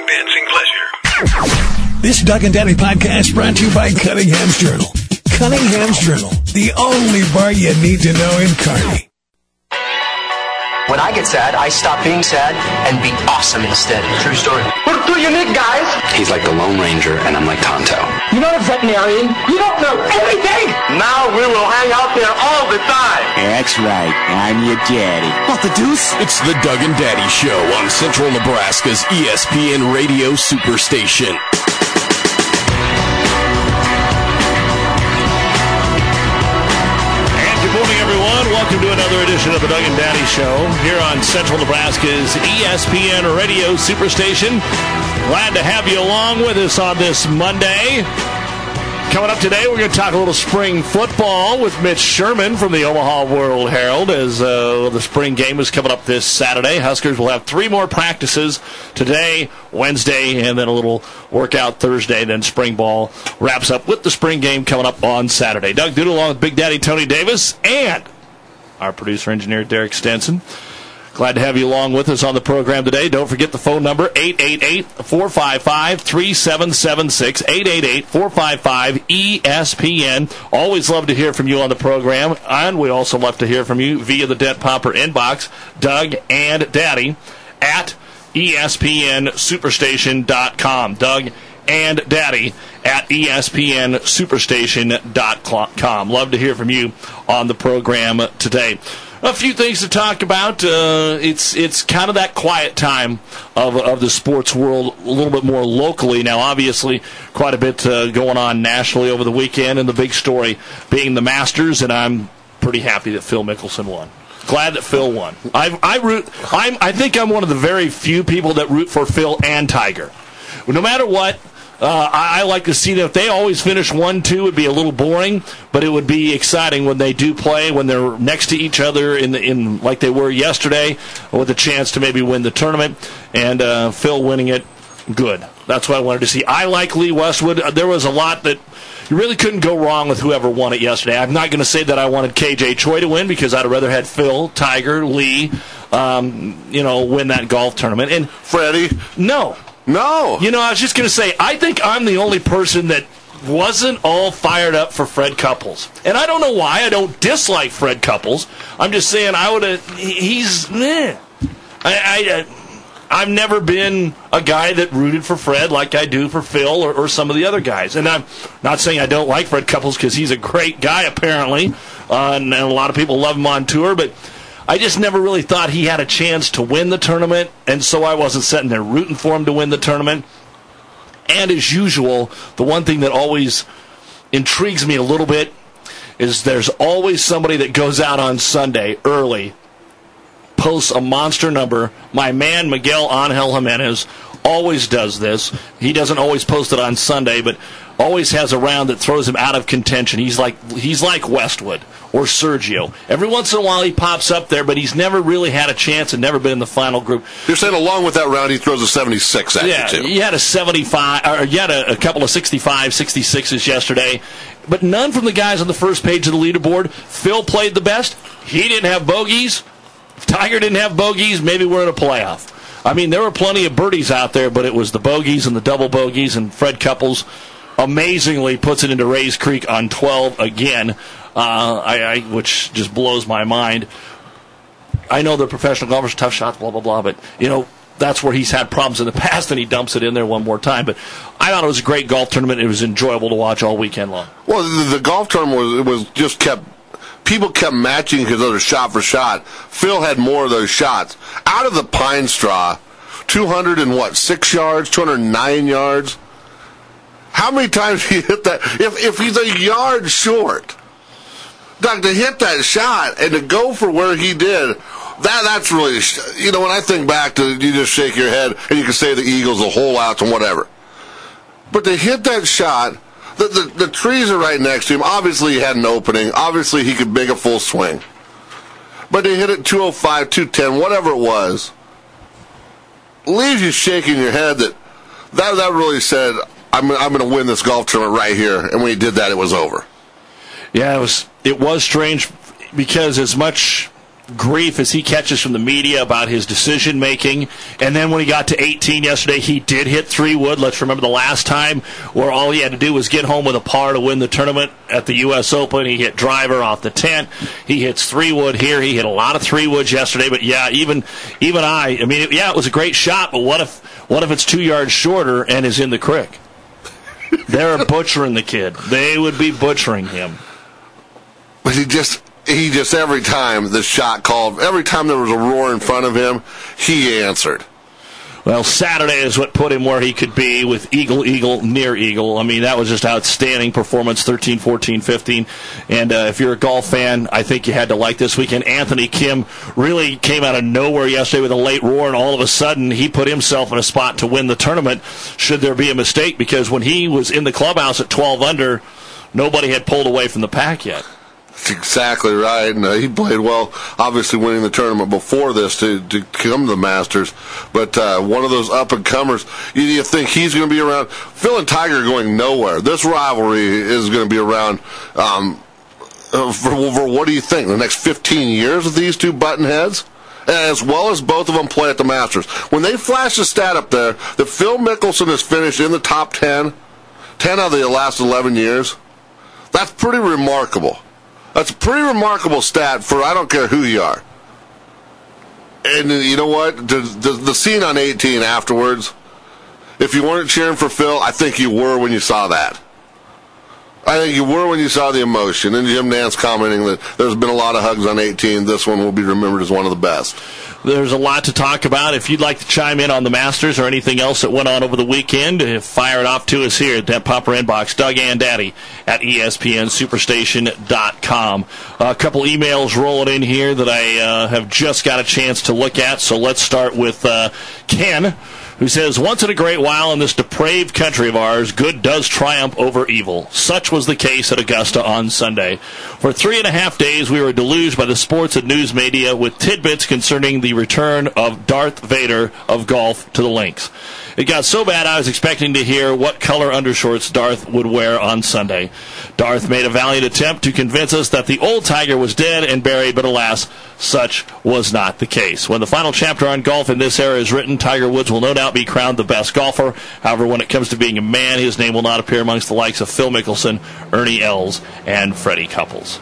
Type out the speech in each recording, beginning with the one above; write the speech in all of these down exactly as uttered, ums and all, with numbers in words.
advancing pleasure. This Doug and Daddy podcast brought to you by Cunningham's Journal. Cunningham's Journal, the only bar you need to know in Kearney. When I get sad, I stop being sad and be awesome instead. True story. We're too unique, guys. He's like the Lone Ranger, and I'm like Tonto. You're not a veterinarian. You don't know everything. Now we will hang out there all the time. That's right. I'm your daddy. What the deuce? It's the Doug and Daddy Show on Central Nebraska's E S P N Radio Superstation. Good morning, everyone. Welcome to another edition of the Doug and Daddy Show here on Central Nebraska's E S P N Radio Superstation. Glad to have you along with us on this Monday. Coming up today, we're going to talk a little spring football with Mitch Sherman from the Omaha World Herald as uh, the spring game is coming up this Saturday. Huskers will have three more practices today, Wednesday, and then a little workout Thursday. Then spring ball wraps up with the spring game coming up on Saturday. Doug Duda along with Big Daddy Tony Davis and our producer-engineer Derek Stenson. Glad to have you along with us on the program today. Don't forget the phone number, eight eight eight, four five five, three seven seven six, eight eight eight, four five five, E S P N. Always love to hear from you on the program, and we also love to hear from you via the Dent Popper inbox, Doug and Daddy, at E S P N superstation dot com. Doug and Daddy at E S P N superstation dot com. Love to hear from you on the program today. A few things to talk about. Uh, it's it's kind of that quiet time of of the sports world, a little bit more locally. Now, obviously, quite a bit uh, going on nationally over the weekend, and the big story being the Masters, and I'm pretty happy that Phil Mickelson won. Glad that Phil won. I I root. I'm I think I'm one of the very few people that root for Phil and Tiger. No matter what. Uh, I, I like to see that if they always finish one two, it would be a little boring, but it would be exciting when they do play, when they're next to each other in the, in like they were yesterday, with a chance to maybe win the tournament, and uh, Phil winning it, good. That's what I wanted to see. I like Lee Westwood. There was a lot that you really couldn't go wrong with whoever won it yesterday. I'm not going to say that I wanted K J Choi to win because I'd have rather had Phil, Tiger, Lee, um, you know, win that golf tournament. And Freddie? No. No. You know, I was just going to say, I think I'm the only person that wasn't all fired up for Fred Couples. And I don't know why. I don't dislike Fred Couples. I'm just saying I would have, he's, meh. I, I, I've never been a guy that rooted for Fred like I do for Phil or, or some of the other guys. And I'm not saying I don't like Fred Couples because he's a great guy, apparently. Uh, and, and a lot of people love him on tour, but I just never really thought he had a chance to win the tournament, and so I wasn't sitting there rooting for him to win the tournament. And as usual, the one thing that always intrigues me a little bit is there's always somebody that goes out on Sunday early, posts a monster number. My man, Miguel Angel Jimenez, always does this. He doesn't always post it on Sunday, but always has a round that throws him out of contention. He's like he's like Westwood or Sergio. Every once in a while he pops up there, but he's never really had a chance and never been in the final group. You're saying along with that round he throws a seventy-six at yeah, you, too. He had a seventy-five, or he had a, a couple of sixty-five, sixty-sixes yesterday, but none from the guys on the first page of the leaderboard. Phil played the best. He didn't have bogeys. If Tiger didn't have bogeys, maybe we're in a playoff. I mean, there were plenty of birdies out there, but it was the bogeys and the double bogeys, and Fred Couples amazingly puts it into Rays Creek on twelve again, uh, I, I, which just blows my mind. I know they're professional golfers, tough shots, blah, blah, blah, but, you know, that's where he's had problems in the past, and he dumps it in there one more time. But I thought it was a great golf tournament. It was enjoyable to watch all weekend long. Well, the, the golf tournament was, was just kept, people kept matching his other shot for shot. Phil had more of those shots. Out of the pine straw, two hundred and what, six yards, two hundred nine yards? How many times he hit that? If if he's a yard short, Doug, to hit that shot and to go for where he did, that that's really, you know, when I think back to, you just shake your head and you can say the Eagles, the hole outs and whatever. But to hit that shot, the, the, the trees are right next to him. Obviously he had an opening. Obviously he could make a full swing. But to hit it two oh five, two ten, whatever it was, leaves you shaking your head that that, that really said, I'm, I'm going to win this golf tournament right here. And when he did that, it was over. Yeah, it was it was strange because as much grief as he catches from the media about his decision making, and then when he got to eighteen yesterday, he did hit three wood. Let's remember the last time where all he had to do was get home with a par to win the tournament at the U S Open. He hit driver off the tent. He hits three wood here. He hit a lot of three woods yesterday. But yeah, even even I, I mean, it, yeah, it was a great shot. But what if what if it's two yards shorter and is in the creek? They're butchering the kid. They would be butchering him. But he just. He just, every time the shot called, every time there was a roar in front of him, he answered. Well, Saturday is what put him where he could be with Eagle, Eagle, near Eagle. I mean, that was just outstanding performance, thirteen, fourteen, fifteen. And uh, if you're a golf fan, I think you had to like this weekend. Anthony Kim really came out of nowhere yesterday with a late roar, and all of a sudden he put himself in a spot to win the tournament should there be a mistake, because when he was in the clubhouse at twelve under, nobody had pulled away from the pack yet. That's exactly right, and uh, he played well, obviously winning the tournament before this to, to come to the Masters, but uh, one of those up-and-comers, you, you think he's going to be around. Phil and Tiger are going nowhere. This rivalry is going to be around um, for, for, what do you think, the next fifteen years with these two button heads? As well as both of them play at the Masters. When they flash a stat up there that Phil Mickelson has finished in the top ten, ten out of the last eleven years, that's pretty remarkable. That's a pretty remarkable stat for I don't care who you are. And you know what? The, the, the scene on eighteen afterwards, if you weren't cheering for Phil, I think you were when you saw that. I think you were when you saw the emotion. And Jim Nance commenting that there's been a lot of hugs on eighteen. This one will be remembered as one of the best. There's a lot to talk about. If you'd like to chime in on the Masters or anything else that went on over the weekend, fire it off to us here at that Popper Inbox. Doug and Daddy at E S P N Superstation dot com. A couple emails rolling in here that I uh, have just got a chance to look at. So let's start with uh, Ken, who says, once in a great while in this depraved country of ours, good does triumph over evil. Such was the case at Augusta on Sunday. For three and a half days, we were deluged by the sports and news media with tidbits concerning the return of Darth Vader of golf to the links. It got so bad I was expecting to hear what color undershorts Darth would wear on Sunday. Darth made a valiant attempt to convince us that the old Tiger was dead and buried, but alas, such was not the case. When the final chapter on golf in this era is written, Tiger Woods will no doubt be crowned the best golfer. However, when it comes to being a man, his name will not appear amongst the likes of Phil Mickelson, Ernie Els, and Freddie Couples.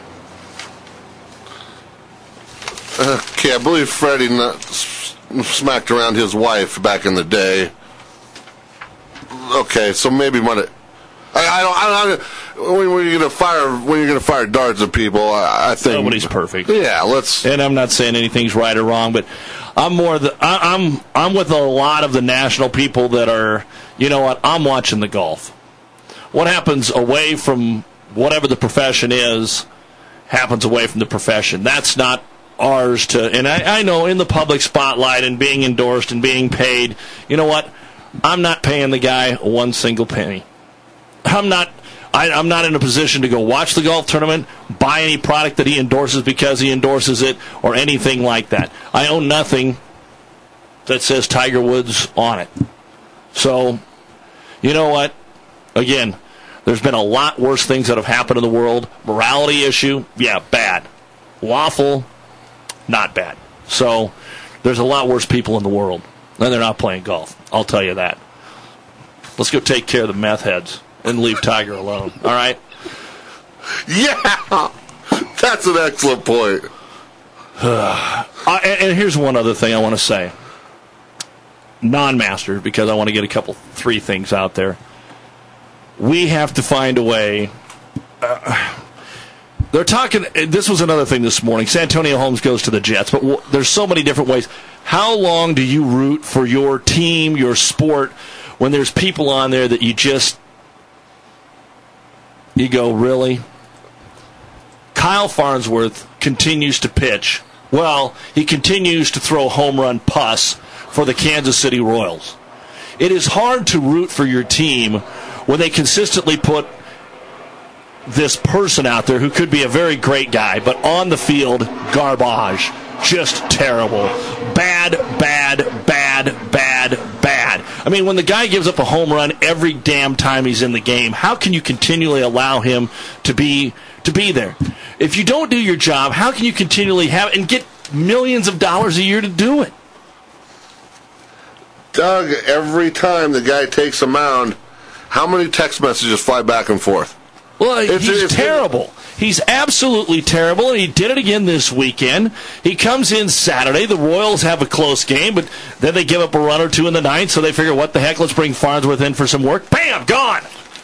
Okay, I believe Freddie not smacked around his wife back in the day. Okay, so maybe when it, I, I don't, I don't, when, when you're gonna fire, when you're gonna fire darts at people, I, I think nobody's perfect. Yeah, let's. And I'm not saying anything's right or wrong, but I'm more the, I, I'm, I'm with a lot of the national people that are, you know what, I'm watching the golf. What happens away from whatever the profession is, happens away from the profession. That's not ours to, and I, I know in the public spotlight and being endorsed and being paid, you know what? I'm not paying the guy one single penny. I'm not I, I'm not in a position to go watch the golf tournament, buy any product that he endorses because he endorses it, or anything like that. I own nothing that says Tiger Woods on it. So, you know what? Again, there's been a lot worse things that have happened in the world. Morality issue, yeah, bad. Lawful, not bad. So, there's a lot worse people in the world. And they're not playing golf. I'll tell you that. Let's go take care of the meth heads and leave Tiger alone. All right? Yeah! That's an excellent point. uh, and, and here's one other thing I want to say. Non-master, because I want to get a couple, three things out there. We have to find a way. Uh, they're talking, this was another thing this morning. Santonio Holmes goes to the Jets, but w- there's so many different ways. How long do you root for your team, your sport, when there's people on there that you just, you go, really? Kyle Farnsworth continues to pitch. Well, he continues to throw home run pus for the Kansas City Royals. It is hard to root for your team when they consistently put this person out there who could be a very great guy, but on the field, garbage. Just terrible. Bad, bad, bad, bad, bad. I mean, when the guy gives up a home run every damn time he's in the game, how can you continually allow him to be to be there? If you don't do your job, how can you continually have and get millions of dollars a year to do it. Doug, every time the guy takes a mound, how many text messages fly back and forth? Well, It's- he's it's- terrible. He's absolutely terrible, and he did it again this weekend. He comes in Saturday. The Royals have a close game, but then they give up a run or two in the ninth, so they figure, what the heck, let's bring Farnsworth in for some work. Bam, gone!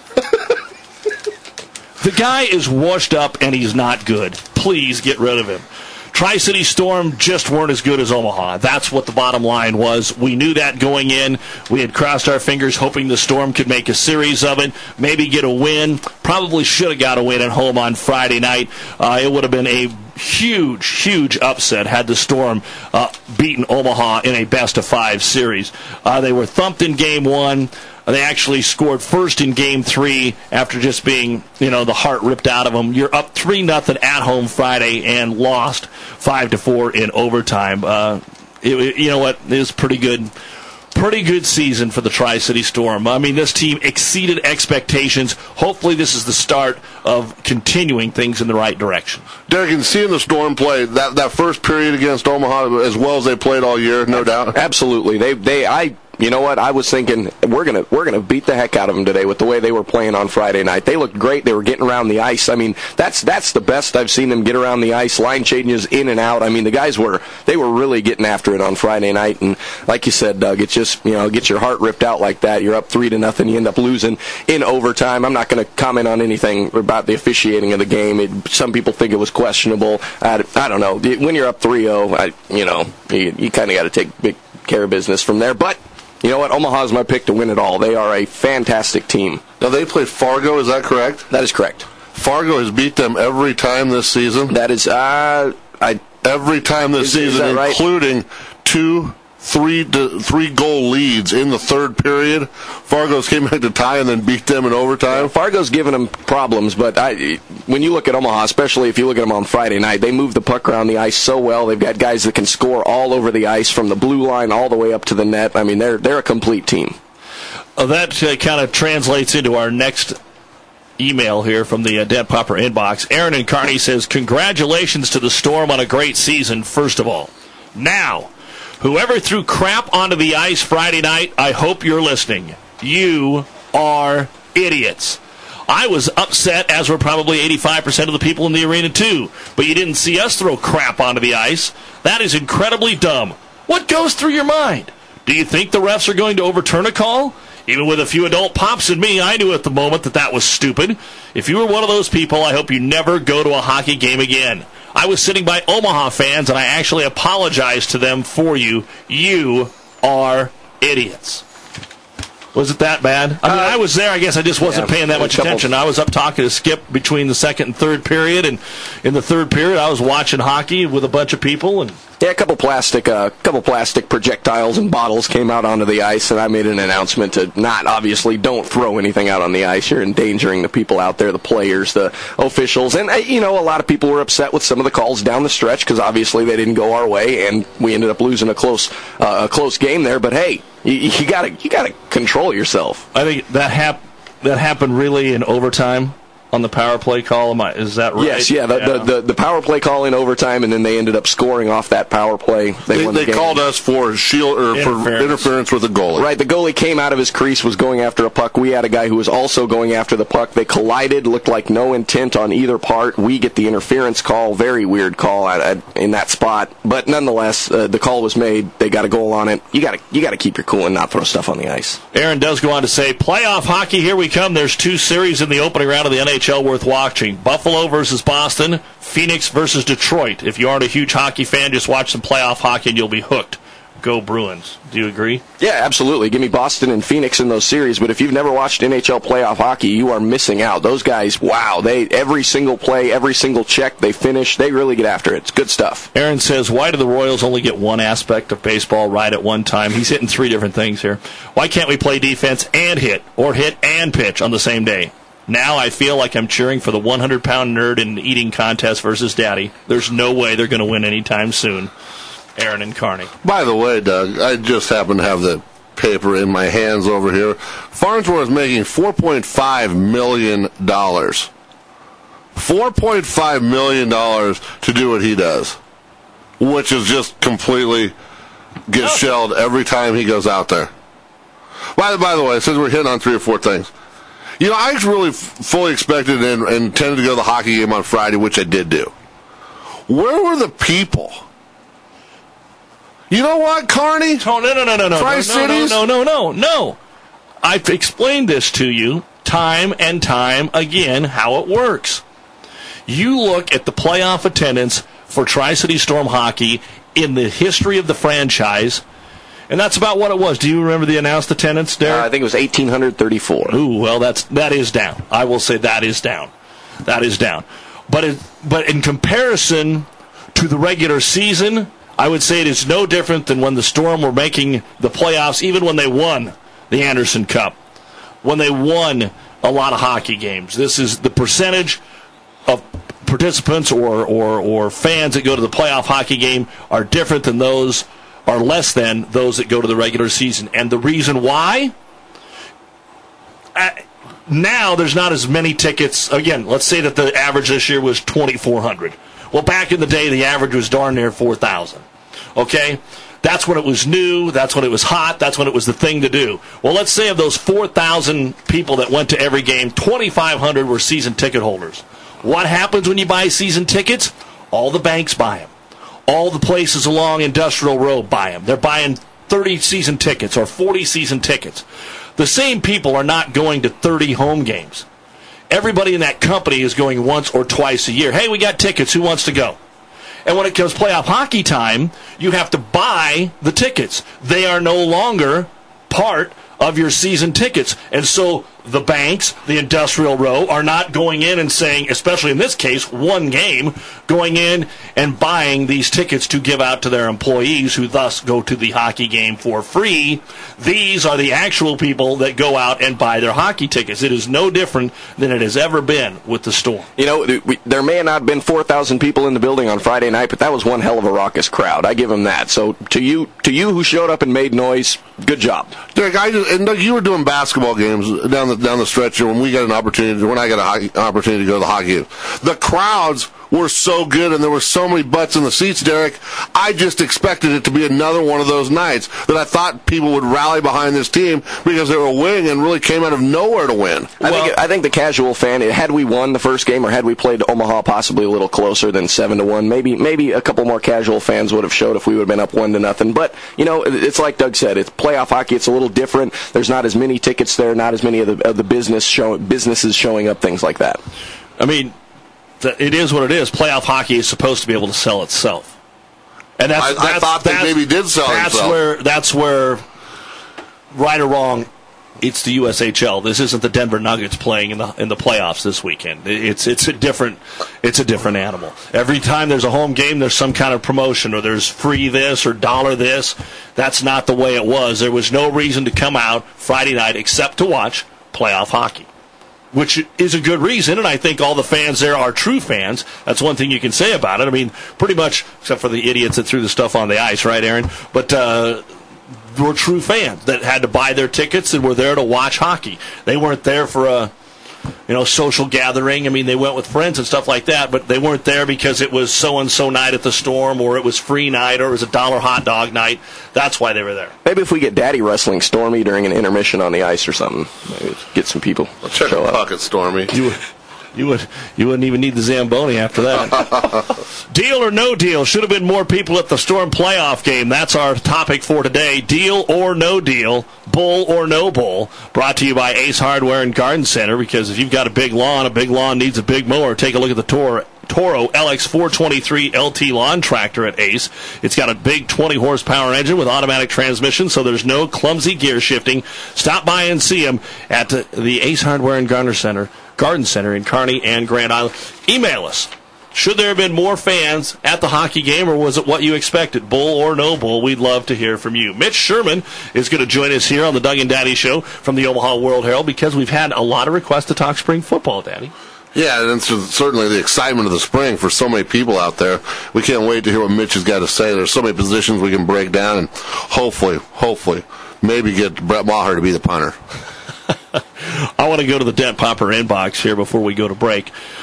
The guy is washed up, and he's not good. Please get rid of him. Tri-City Storm just weren't as good as Omaha. That's what the bottom line was. We knew that going in. We had crossed our fingers hoping the Storm could make a series of it, maybe get a win. Probably should have got a win at home on Friday night. Uh, it would have been a huge, huge upset had the Storm uh, beaten Omaha in a best-of-five series. Uh, they were thumped in game one. They actually scored first in game three after just being, you know, the heart ripped out of them. You're up three nothing at home Friday and lost five to four in overtime. Uh, it, you know what? It was pretty good. Pretty good season for the Tri-City Storm. I mean, this team exceeded expectations. Hopefully this is the start of continuing things in the right direction. Derek, and seeing the Storm play, that, that first period against Omaha as well as they played all year, no doubt. Absolutely. They, they, I... You know what? I was thinking we're gonna we're gonna beat the heck out of them today with the way they were playing on Friday night. They looked great. They were getting around the ice. I mean, that's that's the best I've seen them get around the ice. Line changes in and out. I mean, the guys were they were really getting after it on Friday night. And like you said, Doug, it's just you know get your heart ripped out like that. You're up three to nothing. You end up losing in overtime. I'm not going to comment on anything about the officiating of the game. It, some people think it was questionable. I, I don't know. When you're up three oh, I, you know you, you kind of got to take big care of business from there. But you know what? Omaha's my pick to win it all. They are a fantastic team. Now, they played Fargo, is that correct? That is correct. Fargo has beat them every time this season? That is, uh, I... Every time this is, season, is right? including two three to, three goal leads in the third period. Fargo's came back to tie and then beat them in overtime. Yeah, Fargo's given them problems, but I, when you look at Omaha, especially if you look at them on Friday night, they move the puck around the ice so well. They've got guys that can score all over the ice from the blue line all the way up to the net. I mean, they're they're a complete team. Uh, that uh, kind of translates into our next email here from the uh, Dent Popper inbox. Aaron and Kearney says, congratulations to the Storm on a great season, first of all. Now, whoever threw crap onto the ice Friday night, I hope you're listening. You are idiots. I was upset, as were probably eighty-five percent of the people in the arena, too. But you didn't see us throw crap onto the ice. That is incredibly dumb. What goes through your mind? Do you think the refs are going to overturn a call? Even with a few adult pops in me, I knew at the moment that that was stupid. If you were one of those people, I hope you never go to a hockey game again. I was sitting by Omaha fans, and I actually apologized to them for you. You are idiots. Was it that bad? I mean, uh, I was there. I guess I just wasn't yeah, paying that much attention. I was up talking to Skip between the second and third period, and in the third period, I was watching hockey with a bunch of people. And yeah, a couple plastic, uh, couple plastic projectiles and bottles came out onto the ice, and I made an announcement to not obviously don't throw anything out on the ice. You're endangering the people out there, the players, the officials, and uh, you know, a lot of people were upset with some of the calls down the stretch because obviously they didn't go our way, and we ended up losing a close, uh, a close game there. But hey. You, you gotta, you gotta control yourself. I think that hap- that happened really in overtime on the power play call. Am I, is that right? Yes, yeah. The, yeah. The, the the power play call in overtime, and then they ended up scoring off that power play. They, they, won they the game. called us for shield or interference. for interference with the goalie. Right, the goalie came out of his crease, was going after a puck. We had a guy who was also going after the puck. They collided. Looked like no intent on either part. We get the interference call. Very weird call at, at, in that spot, but nonetheless, uh, the call was made. They got a goal on it. You got to you got to keep your cool and not throw stuff on the ice. Aaron does go on to say, playoff hockey, here we come. There's two series in the opening round of the N H L worth watching. Buffalo versus Boston, Phoenix versus Detroit. If you aren't a huge hockey fan, just watch some playoff hockey and you'll be hooked. Go Bruins. Do you agree? Yeah, absolutely. Give me Boston and Phoenix in those series, but if you've never watched N H L playoff hockey, you are missing out. Those guys, wow, they every single play, every single check they finish, they really get after it. It's good stuff. Aaron says, why do the Royals only get one aspect of baseball right at one time? He's hitting three different things here. Why can't we play defense and hit, or hit and pitch on the same day? Now I feel like I'm cheering for the one hundred pound nerd in an eating contest versus Daddy. There's no way they're going to win anytime soon. Aaron and Kearney. By the way, Doug, I just happen to have the paper in my hands over here. Farnsworth is making four point five million dollars. four point five million dollars to do what he does. which is just completely gets shelled every time he goes out there. By, by the way, since we're hitting on three or four things, you know, I really f- fully expected and, and intended to go to the hockey game on Friday, which I did do. Where were the people? You know what, Carney? Oh, no, no, no, no, no, Tri-Cities? no, no, no, no, no. I've explained this to you time and time again how it works. You look at the playoff attendance for Tri-City Storm hockey in the history of the franchise, and that's about what it was. Do you remember the announced attendance, Derek? Uh, I think it was eighteen thirty-four. Ooh, well, that's that is down. I will say that is down. That is down. But it, but in comparison to the regular season, I would say it is no different than when the Storm were making the playoffs, even when they won the Anderson Cup, when they won a lot of hockey games. This is the percentage of participants or, or, or fans that go to the playoff hockey game are different than those, are less than those that go to the regular season. And the reason why? Uh, now there's not as many tickets. Again, let's say that the average this year was twenty-four hundred. Well, back in the day, the average was darn near four thousand. Okay? That's when it was new. That's when it was hot. That's when it was the thing to do. Well, let's say of those four thousand people that went to every game, twenty-five hundred were season ticket holders. What happens when you buy season tickets? All the banks buy them. All the places along Industrial Road buy them. They're buying thirty season tickets or forty season tickets. The same people are not going to thirty home games. Everybody in that company is going once or twice a year. Hey, we got tickets. Who wants to go? And when it comes playoff hockey time, you have to buy the tickets. They are no longer part of your season tickets. And so the banks, the Industrial Row, are not going in and saying, especially in this case, one game, going in and buying these tickets to give out to their employees who thus go to the hockey game for free. These are the actual people that go out and buy their hockey tickets. It is no different than it has ever been with the Storm. You know, we, there may have not been four thousand people in the building on Friday night, but that was one hell of a raucous crowd. I give them that. So to you, to you who showed up and made noise, good job. Derek, I just, and Doug, you were doing basketball games down the down the stretch here when we got an opportunity, when I got a hockey, opportunity to go to the hockey game. The crowds were so good, and there were so many butts in the seats, Derek. I just expected it to be another one of those nights that I thought people would rally behind this team because they were winning and really came out of nowhere to win. I, well, think, I think the casual fan, had we won the first game or had we played Omaha possibly a little closer than seven to one, maybe maybe a couple more casual fans would have showed if we would have been up one to nothing. But, you know, it's like Doug said, it's playoff hockey. It's a little different. There's not as many tickets there, not as many of the, of the business show, businesses showing up, things like that. I mean, it is what it is. Playoff hockey is supposed to be able to sell itself, and that's, I, that's I thought that's, they maybe did sell that's itself. Where that's where, right or wrong, it's the U S H L. This isn't the Denver Nuggets playing in the in the playoffs this weekend. It's it's a different it's a different animal. Every time there's a home game, there's some kind of promotion, or there's free this or dollar this. That's not the way it was. There was no reason to come out Friday night except to watch playoff hockey, which is a good reason, and I think all the fans there are true fans. That's one thing you can say about it. I mean, pretty much, except for the idiots that threw the stuff on the ice, right, Aaron? But uh, were true fans that had to buy their tickets and were there to watch hockey. They weren't there for a, you know, social gathering. I mean, they went with friends and stuff like that, but they weren't there because it was so-and-so night at the Storm, or it was free night, or it was a dollar hot dog night. That's why they were there. Maybe if we get Daddy wrestling Stormy during an intermission on the ice or something, maybe get some people to check show the up. pocket, Stormy. You would, you would, you wouldn't even need the Zamboni after that. Deal or no deal? Should have been more people at the Storm playoff game. That's our topic for today. Deal or no deal? Bull or no bull? Brought to you by Ace Hardware and Garden Center, because if you've got a big lawn, a big lawn needs a big mower. Take a look at the Toro. Toro L X four twenty-three L T lawn tractor at Ace. It's got a big twenty horsepower engine with automatic transmission, so there's no clumsy gear shifting. Stop by and see them at the Ace Hardware and Garden Center, Garden Center in Kearney and Grand Island. Email us. Should there have been more fans at the hockey game, or was it what you expected? Bull or no bull? We'd love to hear from you. Mitch Sherman is going to join us here on the Doug and Daddy Show from the Omaha World Herald, because we've had a lot of requests to talk spring football, Daddy. Yeah, and it's certainly the excitement of the spring for so many people out there. We can't wait to hear what Mitch has got to say. There's so many positions we can break down, and hopefully, hopefully, maybe get Brett Maher to be the punter. I want to go to the Dent Popper inbox here before we go to break.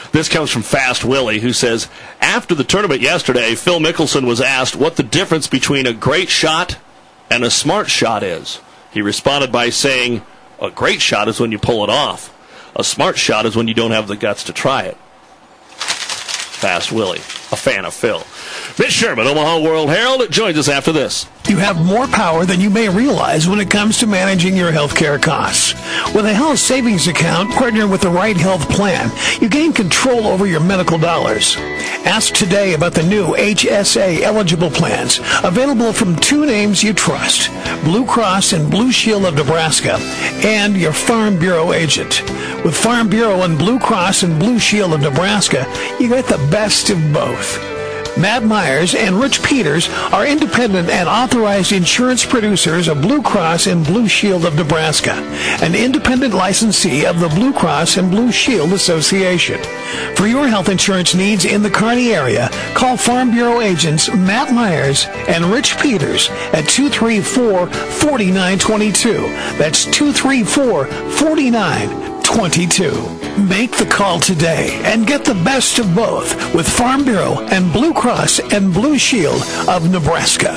This comes from Fast Willie, who says, after the tournament yesterday, Phil Mickelson was asked what the difference between a great shot and a smart shot is. He responded by saying, a great shot is when you pull it off. A smart shot is when you don't have the guts to try it. Fast Willie, a fan of Phil. Mitch Sherman, Omaha World Herald, joins us after this. You have more power than you may realize when it comes to managing your health care costs. With a health savings account partnered with the right health plan, you gain control over your medical dollars. Ask today about the new H S A eligible plans, available from two names you trust, Blue Cross and Blue Shield of Nebraska, and your Farm Bureau agent. With Farm Bureau and Blue Cross and Blue Shield of Nebraska, you get the best of both. Matt Myers and Rich Peters are independent and authorized insurance producers of Blue Cross and Blue Shield of Nebraska, an independent licensee of the Blue Cross and Blue Shield Association. For your health insurance needs in the Kearney area, call Farm Bureau agents Matt Myers and Rich Peters at two three four, four nine two two. That's two three four, four nine twenty-two. Make the call today and get the best of both with Farm Bureau and Blue Cross and Blue Shield of Nebraska.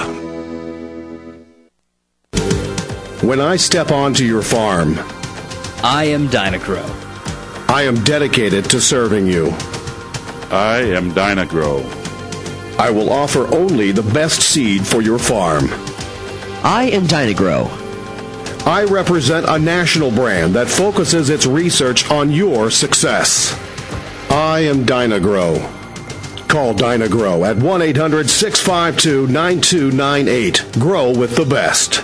When I step onto your farm, I am Dynagro. I am dedicated to serving you. I am Dynagro. I will offer only the best seed for your farm. I am Dynagro. I represent a national brand that focuses its research on your success. I am Dynagro. Call Dynagro at one eight hundred, six five two, nine two nine eight. Grow with the best.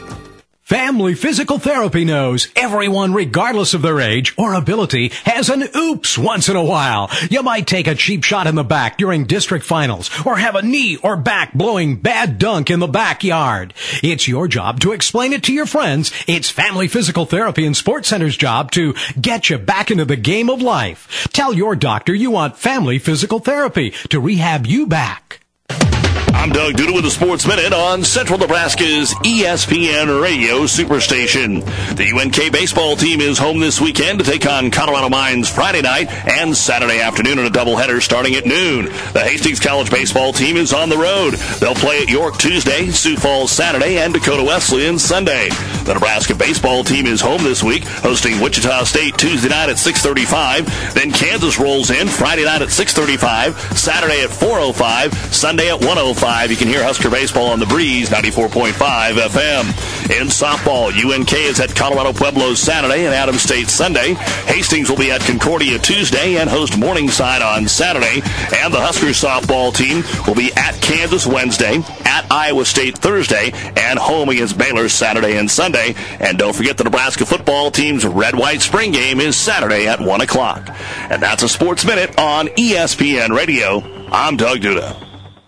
Family Physical Therapy knows everyone, regardless of their age or ability, has an oops once in a while. You might take a cheap shot in the back during district finals or have a knee or back blowing bad dunk in the backyard. It's your job to explain it to your friends. It's Family Physical Therapy and Sports Center's job to get you back into the game of life. Tell your doctor you want Family Physical Therapy to rehab you back. I'm Doug Duda with the Sports Minute on Central Nebraska's E S P N Radio Superstation. The U N K baseball team is home this weekend to take on Colorado Mines Friday night and Saturday afternoon in a doubleheader starting at noon. The Hastings College baseball team is on the road. They'll play at York Tuesday, Sioux Falls Saturday, and Dakota Wesleyan Sunday. The Nebraska baseball team is home this week, hosting Wichita State Tuesday night at six thirty-five. Then Kansas rolls in Friday night at six thirty-five, Saturday at four oh five, Sunday at one oh five. You can hear Husker Baseball on the Breeze, ninety-four point five F M. In softball, U N K is at Colorado Pueblos Saturday and Adams State Sunday. Hastings will be at Concordia Tuesday and host Morningside on Saturday. And the Husker softball team will be at Kansas Wednesday, at Iowa State Thursday, and home against Baylor Saturday and Sunday. And don't forget the Nebraska football team's red-white spring game is Saturday at one o'clock. And that's a Sports Minute on E S P N Radio. I'm Doug Duda.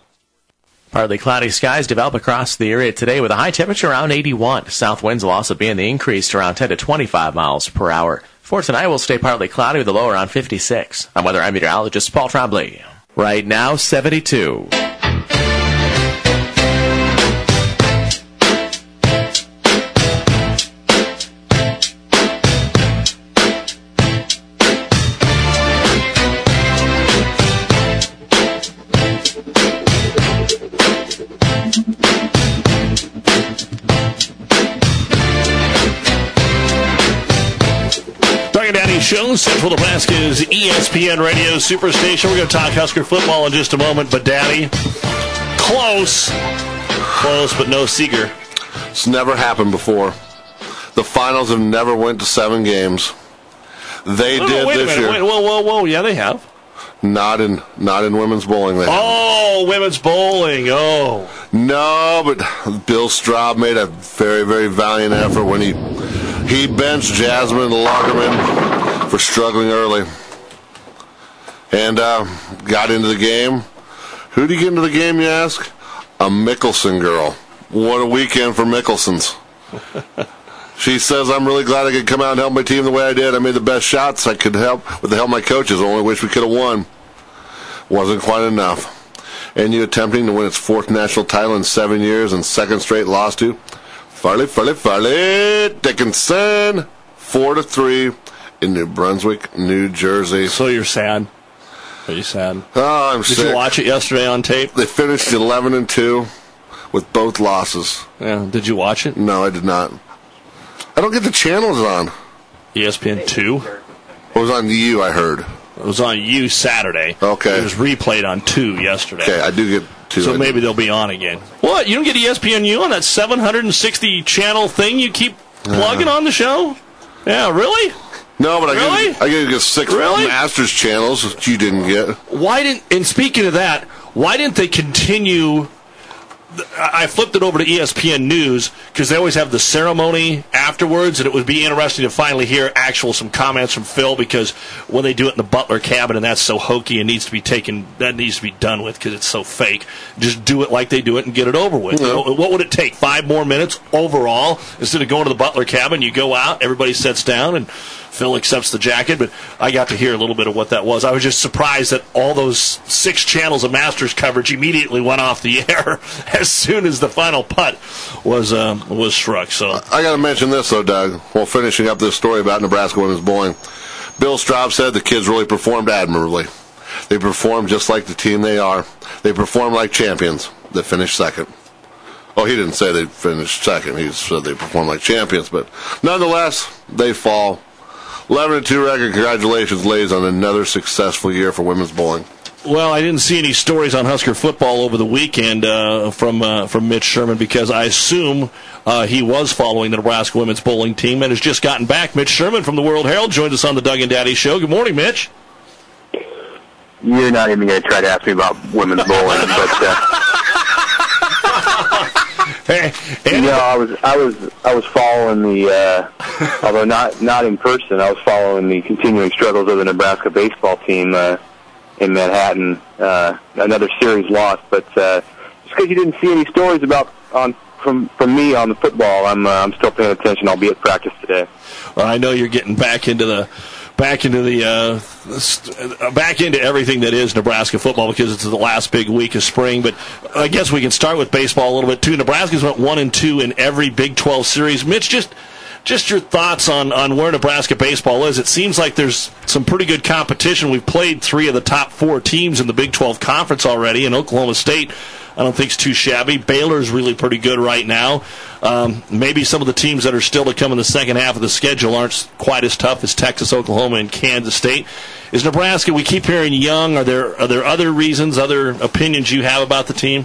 Partly cloudy skies develop across the area today with a high temperature around eighty-one. South winds will also be in the increase to around ten to twenty-five miles per hour. For tonight, we'll stay partly cloudy with a low around fifty-six. I'm weather I'm meteorologist Paul Trombley. Right now, seventy-two. Show, Central Nebraska's E S P N Radio Superstation. We're going to talk Husker football in just a moment, but Daddy, close. Close, but no Seeger. It's never happened before. The finals have never went to seven games. They no, did no, wait this a minute, year. Wait, whoa, whoa, whoa. Yeah, they have. Not in not in women's bowling. They oh, haven't. women's bowling. Oh. No, but Bill Straub made a very, very valiant effort when he he benched Jasmine Lagerman for struggling early. And uh, got into the game. Who did he get into the game, you ask? A Mickelson girl. What a weekend for Mickelsons. She says, I'm really glad I could come out and help my team the way I did. I made the best shots I could help with the help of my coaches. I only wish we could have won. Wasn't quite enough. N U attempting to win its fourth national title in seven years and second straight loss to Farley, Farley, Farley Dickinson. Four to three in New Brunswick, New Jersey. So you're sad? Are you sad? Oh, I'm Did sick. you watch it yesterday on tape? They finished eleven and two with both losses. Yeah. Did you watch it? No, I did not. I don't get the channels on. E S P N two? It was on U, I heard. It was on U Saturday. Okay. It was replayed on two yesterday. Okay, I do get two. So maybe they'll be on again. What? You don't get E S P N U on that seven hundred sixty channel thing you keep plugging uh, on the show? Yeah, really? No, but I really? get I get, get six really? Masters channels that you didn't get. Why didn't? And speaking of that, why didn't they continue? I flipped it over to E S P N News because they always have the ceremony afterwards, and it would be interesting to finally hear actual some comments from Phil, because when they do it in the Butler cabin, and that's so hokey and needs to be taken, that needs to be done with because it's so fake. Just do it like they do it and get it over with. Yeah. What would it take? Five more minutes overall instead of going to the Butler cabin. You go out, everybody sits down, and Phil accepts the jacket, but I got to hear a little bit of what that was. I was just surprised that all those six channels of Masters coverage immediately went off the air as soon as the final putt was uh, was struck. So I got to mention this, though, Doug, while finishing up this story about Nebraska women's bowling. Bill Straub said the kids really performed admirably. They performed just like the team they are. They performed like champions that finished second. Oh, he didn't say they finished second. He said they performed like champions. But nonetheless, they fall. eleven and two record. Congratulations, ladies, on another successful year for women's bowling. Well, I didn't see any stories on Husker football over the weekend uh, from uh, from Mitch Sherman, because I assume uh, he was following the Nebraska women's bowling team and has just gotten back. Mitch Sherman from the World Herald joins us on the Doug and Daddy Show. Good morning, Mitch. You're not even going to try to ask me about women's bowling, but uh, hey, you know, I was I was I was following the uh, although not not in person, I was following the continuing struggles of the Nebraska baseball team uh, in Manhattan. Uh, another series lost, but uh, just because you didn't see any stories about on from from me on the football, I'm uh, I'm still paying attention. I'll be at practice today. Well, I know you're getting back into the. Back into the uh, back into everything that is Nebraska football, because it's the last big week of spring. But I guess we can start with baseball a little bit too. Nebraska's went one and two in every Big twelve series. Mitch, just just your thoughts on, on where Nebraska baseball is. It seems like there's some pretty good competition. We've played three of the top four teams in the Big twelve conference already, and Oklahoma State I don't think is too shabby. Baylor's really pretty good right now. Um, maybe some of the teams that are still to come in the second half of the schedule aren't quite as tough as Texas, Oklahoma, and Kansas State. Is Nebraska, we keep hearing young. Are there are there other reasons, other opinions you have about the team?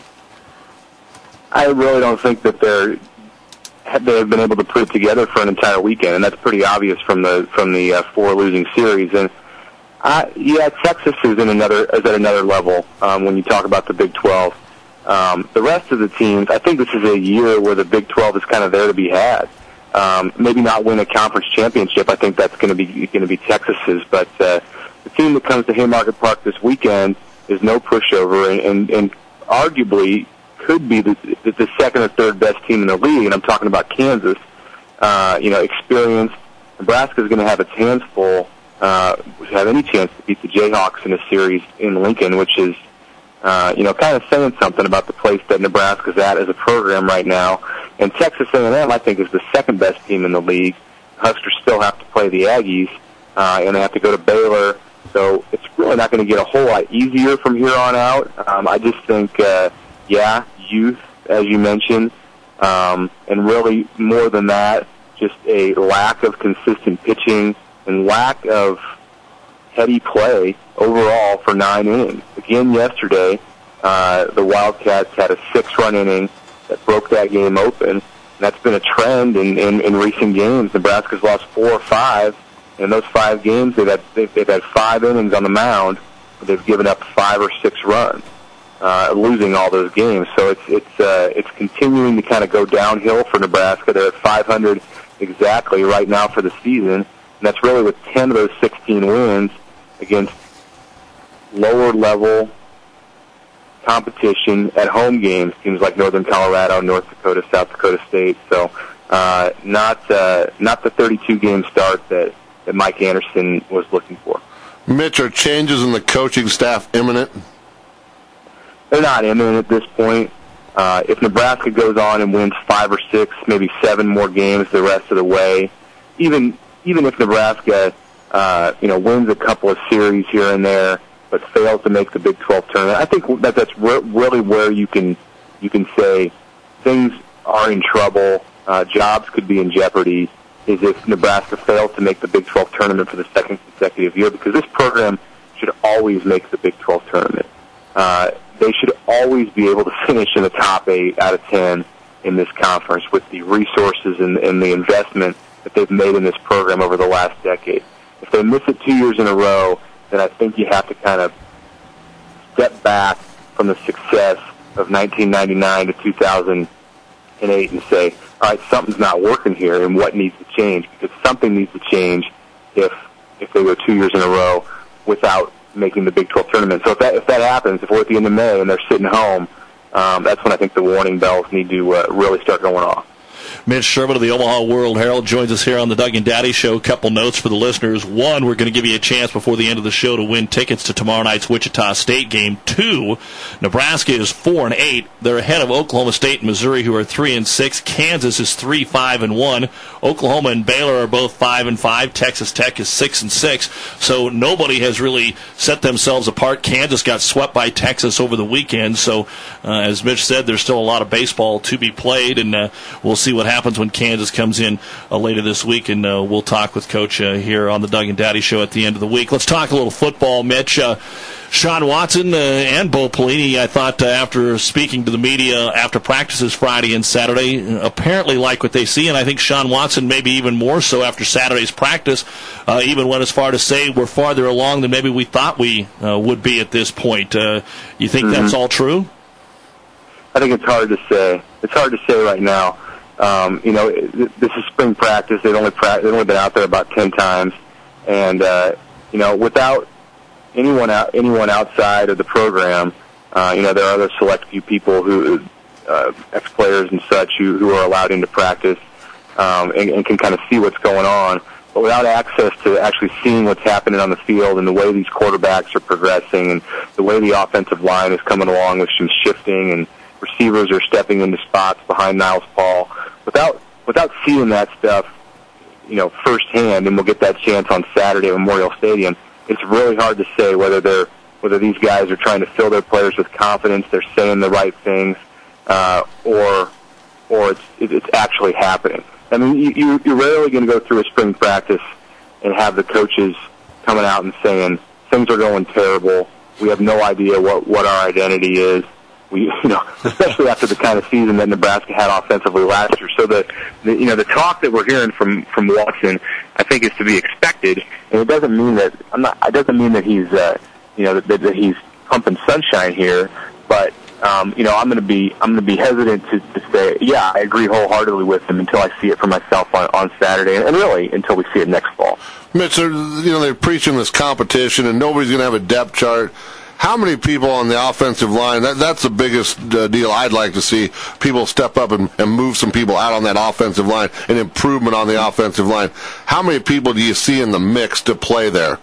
I really don't think that they're they've been able to put it together for an entire weekend, and that's pretty obvious from the from the uh, four losing series. And I, yeah, Texas is in another is at another level um, when you talk about the Big twelve. Um, the rest of the teams, I think this is a year where the Big twelve is kind of there to be had. Um, maybe not win a conference championship. I think that's going to be going to be Texas's. But uh, the team that comes to Haymarket Park this weekend is no pushover, and, and, and arguably could be the, the second or third best team in the league. And I'm talking about Kansas. Uh, you know, experienced. Nebraska is going to have its hands full. Uh, have any chance to beat the Jayhawks in a series in Lincoln, which is, uh, you know, kind of saying something about the place that Nebraska's at as a program right now. And Texas A and M, I think, is the second best team in the league. Huskers still have to play the Aggies, uh, and they have to go to Baylor. So it's really not going to get a whole lot easier from here on out. Um, I just think, uh, yeah, youth, as you mentioned, um, and really more than that, just a lack of consistent pitching and lack of heady play overall for nine innings. Again, yesterday, uh, the Wildcats had a six-run inning that broke that game open. And that's been a trend in, in, in recent games. Nebraska's lost four or five. In those five games, they've had, they've, they've had five innings on the mound. They've given up five or six runs, uh, losing all those games. So it's it's uh, it's continuing to kind of go downhill for Nebraska. They're at five hundred exactly right now for the season. And that's really with ten of those sixteen wins against lower-level competition at home games, teams like Northern Colorado, North Dakota, South Dakota State. So uh, not uh, not the thirty-two game start that, that Mike Anderson was looking for. Mitch, are changes in the coaching staff imminent? They're not imminent at this point. Uh, if Nebraska goes on and wins five or six, maybe seven more games the rest of the way, even... Even if Nebraska, uh, you know, wins a couple of series here and there, but fails to make the Big twelve tournament. I think that that's re- really where you can you can say things are in trouble, uh, jobs could be in jeopardy, is if Nebraska fails to make the Big twelve tournament for the second consecutive year, because this program should always make the Big twelve tournament. Uh, they should always be able to finish in the top eight out of ten in this conference with the resources and, and the investment that they've made in this program over the last decade. If they miss it two years in a row, then I think you have to kind of step back from the success of nineteen ninety-nine to two thousand eight and say, all right, something's not working here, and what needs to change? Because something needs to change if if they go two years in a row without making the Big twelve tournament. So if that if that happens, if we're at the end of May and they're sitting home, um, that's when I think the warning bells need to uh, really start going off. Mitch Sherman of the Omaha World Herald joins us here on the Doug and Daddy Show. A couple notes for the listeners. One, we're going to give you a chance before the end of the show to win tickets to tomorrow night's Wichita State game. Two, Nebraska is four and eight. They're ahead of Oklahoma State and Missouri, who are three and six. Kansas is three, five and one. Oklahoma and Baylor are both five and five. Texas Tech is six and six. So nobody has really set themselves apart. Kansas got swept by Texas over the weekend. So uh, as Mitch said, there's still a lot of baseball to be played, and uh, we'll see what happens when Kansas comes in uh, later this week, and uh, we'll talk with Coach uh, here on the Doug and Daddy Show at the end of the week. Let's talk a little football, Mitch. Uh, Sean Watson uh, and Bo Pelini, I thought uh, after speaking to the media after practices Friday and Saturday, uh, apparently like what they see, and I think Sean Watson maybe even more so after Saturday's practice, uh, even went as far to say we're farther along than maybe we thought we uh, would be at this point. Uh, you think mm-hmm. that's all true? I think it's hard to say. It's hard to say right now. Um, you know, this is spring practice. They've only pra- they've only been out there about ten times, and uh, you know, without anyone out, anyone outside of the program, uh, you know, there are other select few people who, uh, ex-players and such, who, who are allowed into practice um, and, and can kind of see what's going on. But without access to actually seeing what's happening on the field and the way these quarterbacks are progressing and the way the offensive line is coming along with some shifting and receivers are stepping into spots behind Niles Paul. Without without seeing that stuff, you know, firsthand, and we'll get that chance on Saturday at Memorial Stadium, it's really hard to say whether they're whether these guys are trying to fill their players with confidence, they're saying the right things, uh, or or it's it's actually happening. I mean, you, you're rarely going to go through a spring practice and have the coaches coming out and saying things are going terrible. We have no idea what what our identity is. We, you know, especially after the kind of season that Nebraska had offensively last year. So the, the, you know, the talk that we're hearing from from Watson, I think, is to be expected, and it doesn't mean that I'm not. It doesn't mean that he's, uh, you know, that, that he's pumping sunshine here. But um, you know, I'm going to be I'm going to be hesitant to, to say, yeah, I agree wholeheartedly with him until I see it for myself on, on Saturday, and really until we see it next fall. Mitch, you know, they're preaching this competition, and nobody's going to have a depth chart. How many people on the offensive line, that, that's the biggest uh, deal I'd like to see, people step up and, and move some people out on that offensive line, an improvement on the offensive line. How many people do you see in the mix to play there?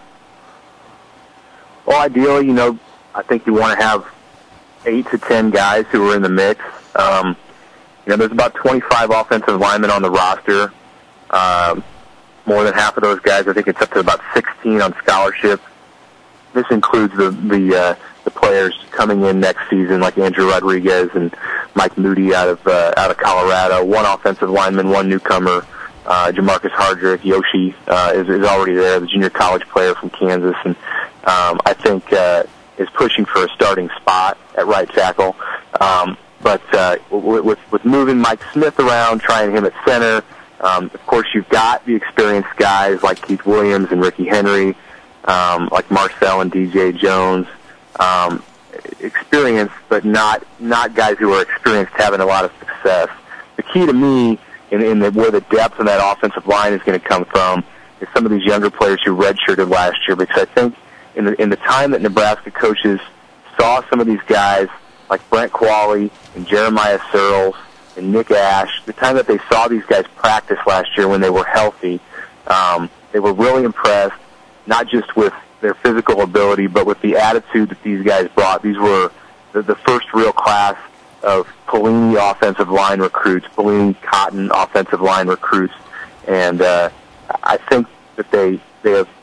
Well, ideally, you know, I think you want to have eight to ten guys who are in the mix. Um, you know, there's about twenty-five offensive linemen on the roster. Um, more than half of those guys, I think it's up to about sixteen on scholarship. This includes the the, uh, the players coming in next season, like Andrew Rodriguez and Mike Moody out of uh, out of Colorado. One offensive lineman, one newcomer, uh, Jamarcus Hardrick. Yoshi uh, is, is already there, the junior college player from Kansas, and um, I think uh, is pushing for a starting spot at right tackle. Um, but uh, with with moving Mike Smith around, trying him at center, um, of course you've got the experienced guys like Keith Williams and Ricky Henry. Um, like Marcel and D J Jones, um, experienced, but not not guys who are experienced having a lot of success. The key to me in, in the, where the depth in that offensive line is going to come from is some of these younger players who redshirted last year, because I think in the, in the time that Nebraska coaches saw some of these guys like Brent Qualley and Jeremiah Searles and Nick Ash, the time that they saw these guys practice last year when they were healthy, um, they were really impressed. Not just with their physical ability, but with the attitude that these guys brought. These were the, the first real class of Pelini offensive line recruits, Pelini Cotton offensive line recruits, and uh, I think that they they have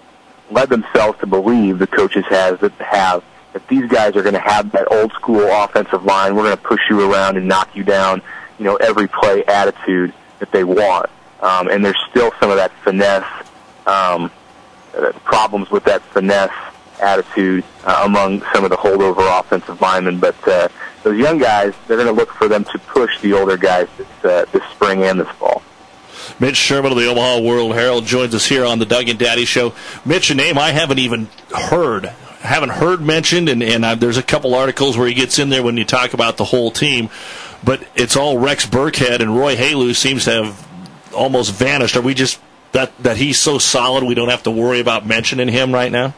led themselves to believe, the coaches has that have that these guys are going to have that old school offensive line. We're going to push you around and knock you down, you know, every play attitude that they want. Um, and there's still some of that finesse, um, uh, problems with that finesse attitude uh, among some of the holdover offensive linemen. But uh, those young guys, they're going to look for them to push the older guys this, uh, this spring and this fall. Mitch Sherman of the Omaha World Herald joins us here on the Doug and Daddy Show. Mitch, a name I haven't even heard, haven't heard mentioned, and, and uh, there's a couple articles where he gets in there when you talk about the whole team, but it's all Rex Burkhead, and Roy Halou seems to have almost vanished. Are we just, that, that he's so solid we don't have to worry about mentioning him right now?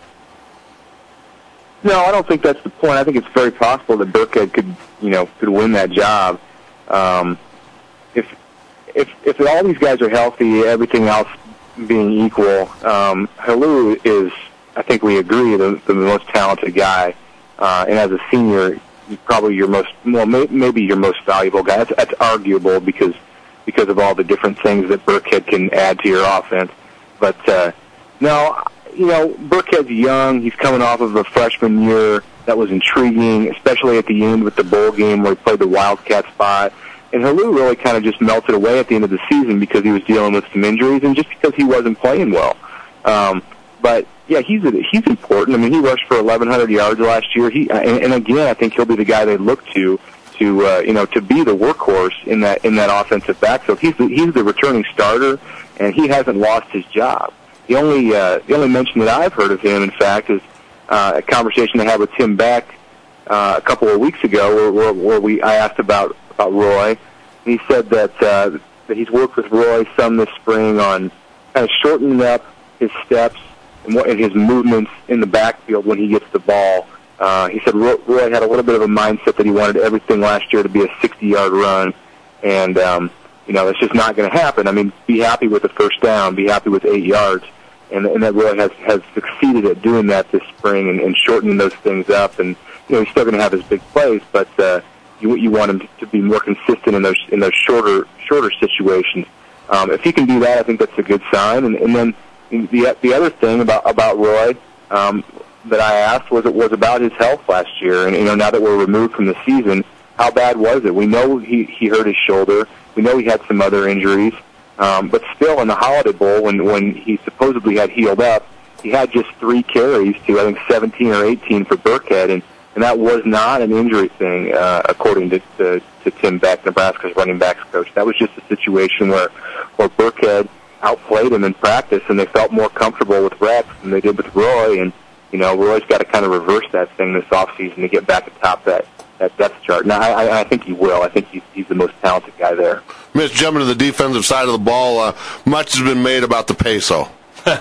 No, I don't think that's the point. I think it's very possible that Burkhead could, you know, could win that job. Um, if if if all these guys are healthy, everything else being equal, um, Halou is, I think we agree, the, the most talented guy. Uh, and as a senior, he's probably your most, well, may, maybe your most valuable guy. That's, that's arguable because because of all the different things that Burkhead can add to your offense. But uh, no. You know, Burkhead's young. He's coming off of a freshman year that was intriguing, especially at the end with the bowl game where he played the Wildcat spot. And Halou really kind of just melted away at the end of the season because he was dealing with some injuries and just because he wasn't playing well. Um, but, yeah, he's a, he's important. I mean, he rushed for eleven hundred yards last year. He and, and, again, I think he'll be the guy they look to to uh, you know to be the workhorse in that in that offensive backfield. He's the, he's the returning starter, and he hasn't lost his job. The only uh, the only mention that I've heard of him, in fact, is uh, a conversation I had with Tim Beck uh, a couple of weeks ago, where, where, where we I asked about about Roy. And he said that uh, that he's worked with Roy some this spring on kind of shortening up his steps and, what, and his movements in the backfield when he gets the ball. Uh, he said Roy, Roy had a little bit of a mindset that he wanted everything last year to be a sixty-yard run, and um, you know that's just not going to happen. I mean, be happy with the first down, be happy with eight yards. And, and that Roy has, has succeeded at doing that this spring and, and shortening those things up. And you know he's still going to have his big plays, but uh, you you want him to be more consistent in those in those shorter shorter situations. Um, if he can do that, I think that's a good sign. And, and then the the other thing about about Roy um, that I asked was it was about his health last year. And you know now that we're removed from the season, how bad was it? We know he he hurt his shoulder. We know he had some other injuries. Um, but still, in the Holiday Bowl, when when he supposedly had healed up, he had just three carries to, I think, seventeen or eighteen for Burkhead, and, and that was not an injury thing, uh, according to, to, to Tim Beck, Nebraska's running backs coach. That was just a situation where, where Burkhead outplayed him in practice, and they felt more comfortable with Rex than they did with Roy, and, you know, Roy's got to kind of reverse that thing this offseason to get back atop that that depth chart. Now, I, I think he will. I think he's, he's the most talented guy there. Mitch, jumping to the defensive side of the ball, uh, much has been made about the peso.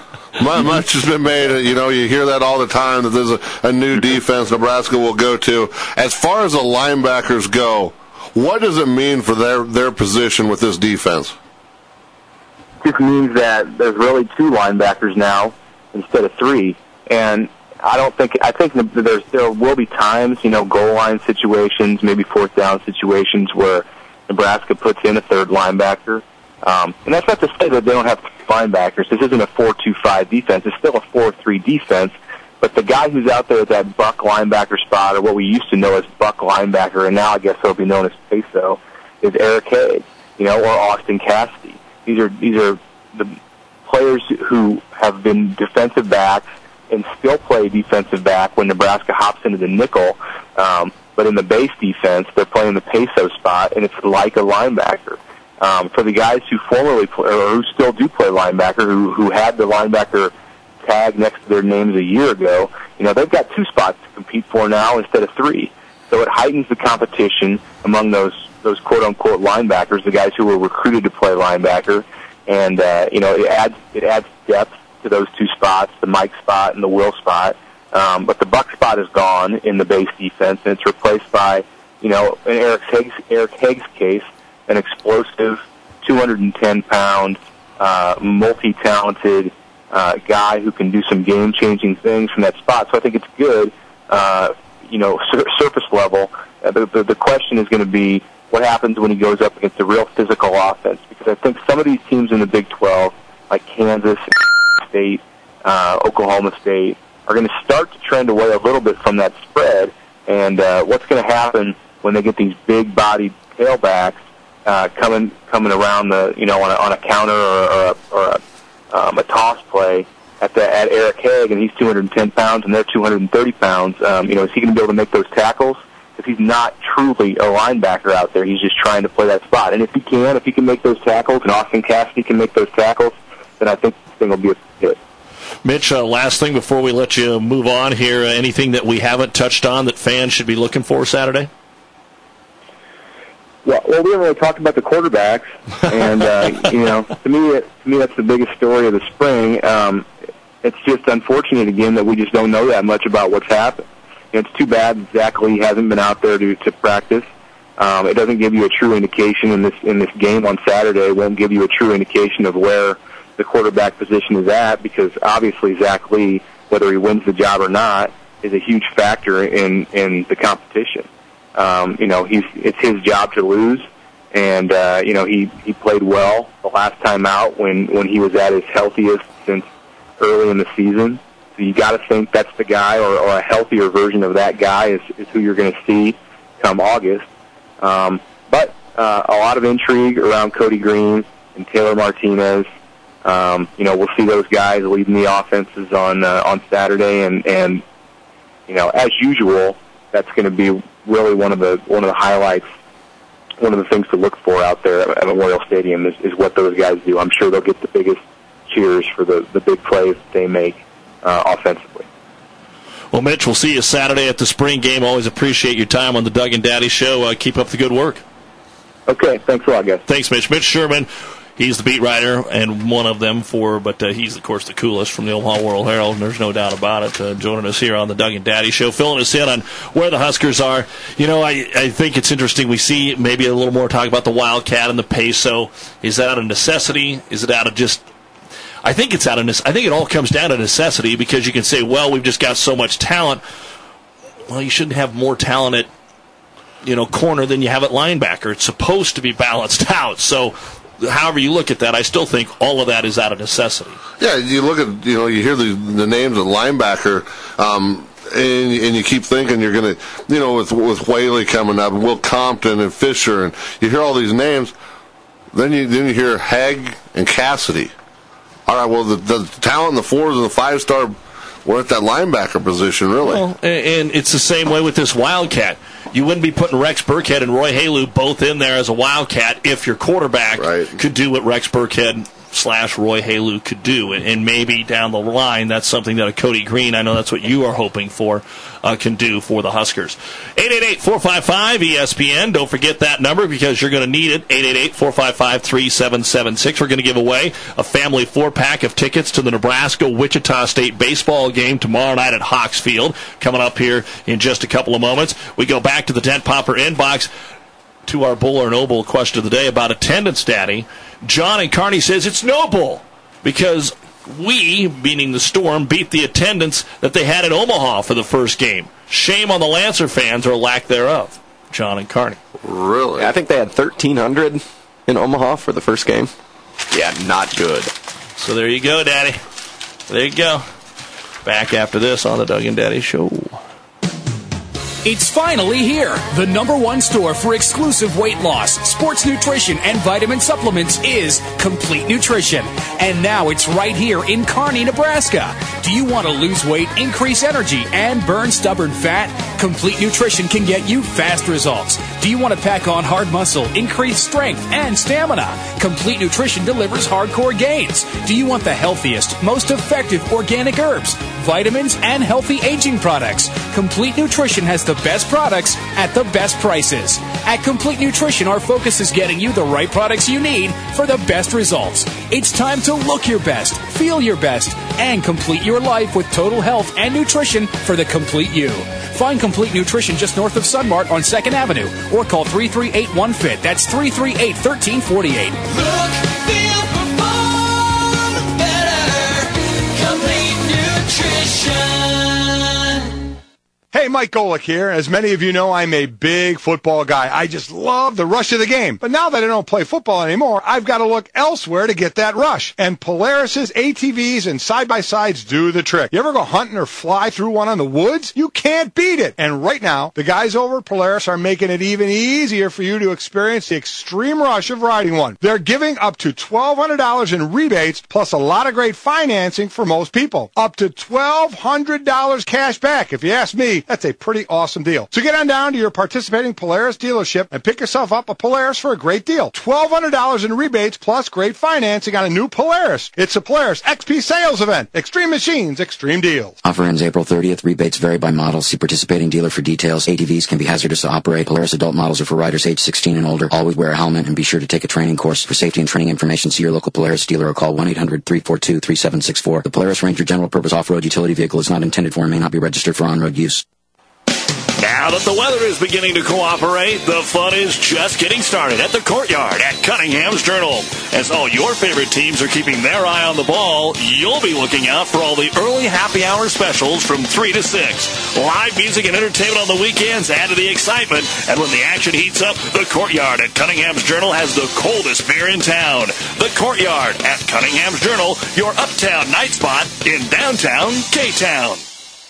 Much has been made. You know, you hear that all the time, that there's a, a new defense Nebraska will go to. As far as the linebackers go, what does it mean for their, their position with this defense? It just means that there's really two linebackers now instead of three. And I don't think, I think there's, there will be times, you know, goal line situations, maybe fourth down situations where Nebraska puts in a third linebacker. Um, and that's not to say that they don't have linebackers. This isn't a four two five defense. It's still a four three defense. But the guy who's out there at that buck linebacker spot, or what we used to know as buck linebacker, and now I guess he'll be known as peso, is Eric Haig, you know, or Austin Cassidy. These are, these are the players who have been defensive backs and still play defensive back when Nebraska hops into the nickel. Um, but in the base defense, they're playing the peso spot, and it's like a linebacker. Um, for the guys who formerly play, or who still do play linebacker, who who had the linebacker tag next to their names a year ago, you know, they've got two spots to compete for now instead of three. So it heightens the competition among those those quote unquote linebackers, the guys who were recruited to play linebacker, and uh, you know, it adds it adds depth to those two spots, the Mike spot and the Will spot. Um, but the buck spot is gone in the base defense, and it's replaced by, you know, in Eric Haig's, Eric Haig's case, an explosive, two hundred ten pound, uh, multi-talented uh, guy who can do some game-changing things from that spot. So I think it's good, uh, you know, sur- surface level. Uh, the, the, the question is going to be what happens when he goes up against a real physical offense, because I think some of these teams in the Big twelve, like Kansas and State, uh, Oklahoma State, are going to start to trend away a little bit from that spread. And uh, what's going to happen when they get these big-bodied tailbacks uh, coming coming around the you know on a, on a counter or, or, a, or a, um, a toss play at the at Eric Haig, and he's two hundred ten pounds and they're two hundred thirty pounds. Um, you know, is he going to be able to make those tackles? If he's not truly a linebacker out there, he's just trying to play that spot. And if he can, if he can make those tackles, and Austin Cassidy can make those tackles, then I think this thing will be a hit. Mitch, uh, last thing before we let you move on here, uh, anything that we haven't touched on that fans should be looking for Saturday? Well, well we haven't really talked about the quarterbacks, and uh, you know, to me, it, to me, that's the biggest story of the spring. Um, it's just unfortunate again that we just don't know that much about what's happened. You know, it's too bad that Zach Lee hasn't been out there to to practice. Um, it doesn't give you a true indication in this in this game on Saturday. It won't give you a true indication of where the quarterback position is at, because obviously Zach Lee, whether he wins the job or not, is a huge factor in in the competition. Um, you know, he's it's his job to lose, and uh, you know he he played well the last time out when when he was at his healthiest since early in the season. So you got to think that's the guy, or, or a healthier version of that guy is, is who you're going to see come August. Um, but uh, a lot of intrigue around Cody Green and Taylor Martinez. Um, you know, we'll see those guys leading the offenses on uh, on Saturday, and, and you know, as usual, that's going to be really one of the one of the highlights, one of the things to look for out there at Memorial Stadium is, is what those guys do. I'm sure they'll get the biggest cheers for the, the big plays that they make uh, offensively. Well, Mitch, we'll see you Saturday at the spring game. Always appreciate your time on the Doug and Daddy Show. Uh, keep up the good work. Okay, thanks a lot, guys. Thanks, Mitch. Mitch Sherman. He's the beat writer and one of them for, but uh, he's, of course, the coolest from the Omaha World Herald, and there's no doubt about it. Uh, joining us here on the Doug and Daddy Show, filling us in on where the Huskers are. You know, I, I think it's interesting. We see maybe a little more talk about the Wildcat and the Peso. Is that out of necessity? Is it out of just... I think it's out of I think it all comes down to necessity, because you can say, well, we've just got so much talent. Well, you shouldn't have more talent at, you know, corner than you have at linebacker. It's supposed to be balanced out. So however you look at that, I still think all of that is out of necessity. Yeah, you look at, you know, you hear the, the names of linebacker, um, and, and you keep thinking you're going to, you know, with with Whaley coming up, and Will Compton and Fisher, and you hear all these names, then you then you hear Haig and Cassidy. All right, well, the, the talent in the fours and the five-star were at that linebacker position, really. Well, and it's the same way with this Wildcat. You wouldn't be putting Rex Burkhead and Roy Halou both in there as a Wildcat if your quarterback right. could do what Rex Burkhead slash Roy Halou could do. And, and maybe down the line, that's something that a Cody Green, I know that's what you are hoping for, uh, can do for the Huskers. eight eight eight, four five five, E S P N. Don't forget that number, because you're going to need it. eight eight eight, four five five, three seven seven six. We're going to give away a family four-pack of tickets to the Nebraska-Wichita State baseball game tomorrow night at Hawks Field, coming up here in just a couple of moments. We go back to the Dent Popper inbox to our Bull or No Bull question of the day about attendance, Daddy. John in Kearney says it's no bull, because we, meaning the Storm, beat the attendance that they had in Omaha for the first game. Shame on the Lancer fans, or lack thereof. John in Kearney. Really? Yeah, I think they had thirteen hundred in Omaha for the first game. Yeah, not good. So there you go, Daddy. There you go. Back after this on the Doug and Daddy Show. It's finally here. The number one store for exclusive weight loss, sports nutrition, and vitamin supplements is Complete Nutrition. And now it's right here in Kearney, Nebraska. Do you want to lose weight, increase energy, and burn stubborn fat? Complete Nutrition can get you fast results. Do you want to pack on hard muscle, increase strength, and stamina? Complete Nutrition delivers hardcore gains. Do you want the healthiest, most effective organic herbs, vitamins, and healthy aging products? Complete Nutrition has the best products at the best prices. At Complete Nutrition, our focus is getting you the right products you need for the best results. It's time to look your best, feel your best, and complete your life with total health and nutrition for the complete you. Find Complete Nutrition just north of Sunmart on second Avenue, or call three three eight one F I T. That's three three eight, one three four eight. Look, feel, perform better. Complete Nutrition. Hey, Mike Golick here. As many of you know, I'm a big football guy. I just love the rush of the game. But now that I don't play football anymore, I've got to look elsewhere to get that rush. And Polaris's A T Vs and side-by-sides do the trick. You ever go hunting or fly through one in the woods? You can't beat it. And right now, the guys over at Polaris are making it even easier for you to experience the extreme rush of riding one. They're giving up to twelve hundred dollars in rebates, plus a lot of great financing for most people. Up to twelve hundred dollars cash back. If you ask me, that's a pretty awesome deal. So get on down to your participating Polaris dealership and pick yourself up a Polaris for a great deal. twelve hundred dollars in rebates plus great financing on a new Polaris. It's a Polaris X P sales event. Extreme machines, extreme deals. Offer ends April thirtieth. Rebates vary by model. See participating dealer for details. A T Vs can be hazardous to operate. Polaris adult models are for riders age sixteen and older. Always wear a helmet and be sure to take a training course. For safety and training information, see your local Polaris dealer or call one eight hundred three four two three seven six four. The Polaris Ranger general purpose off-road utility vehicle is not intended for and may not be registered for on-road use. Now that the weather is beginning to cooperate, the fun is just getting started at the Courtyard at Cunningham's Journal. As all your favorite teams are keeping their eye on the ball, you'll be looking out for all the early happy hour specials from three to six. Live music and entertainment on the weekends add to the excitement. And when the action heats up, the Courtyard at Cunningham's Journal has the coldest beer in town. The Courtyard at Cunningham's Journal, your uptown night spot in downtown K-Town.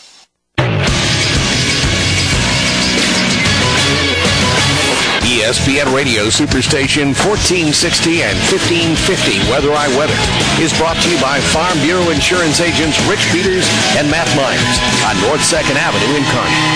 E S P N Radio Superstation fourteen sixty and fifteen fifty Weather I Weather is brought to you by Farm Bureau Insurance agents Rich Peters and Matt Myers on North second Avenue in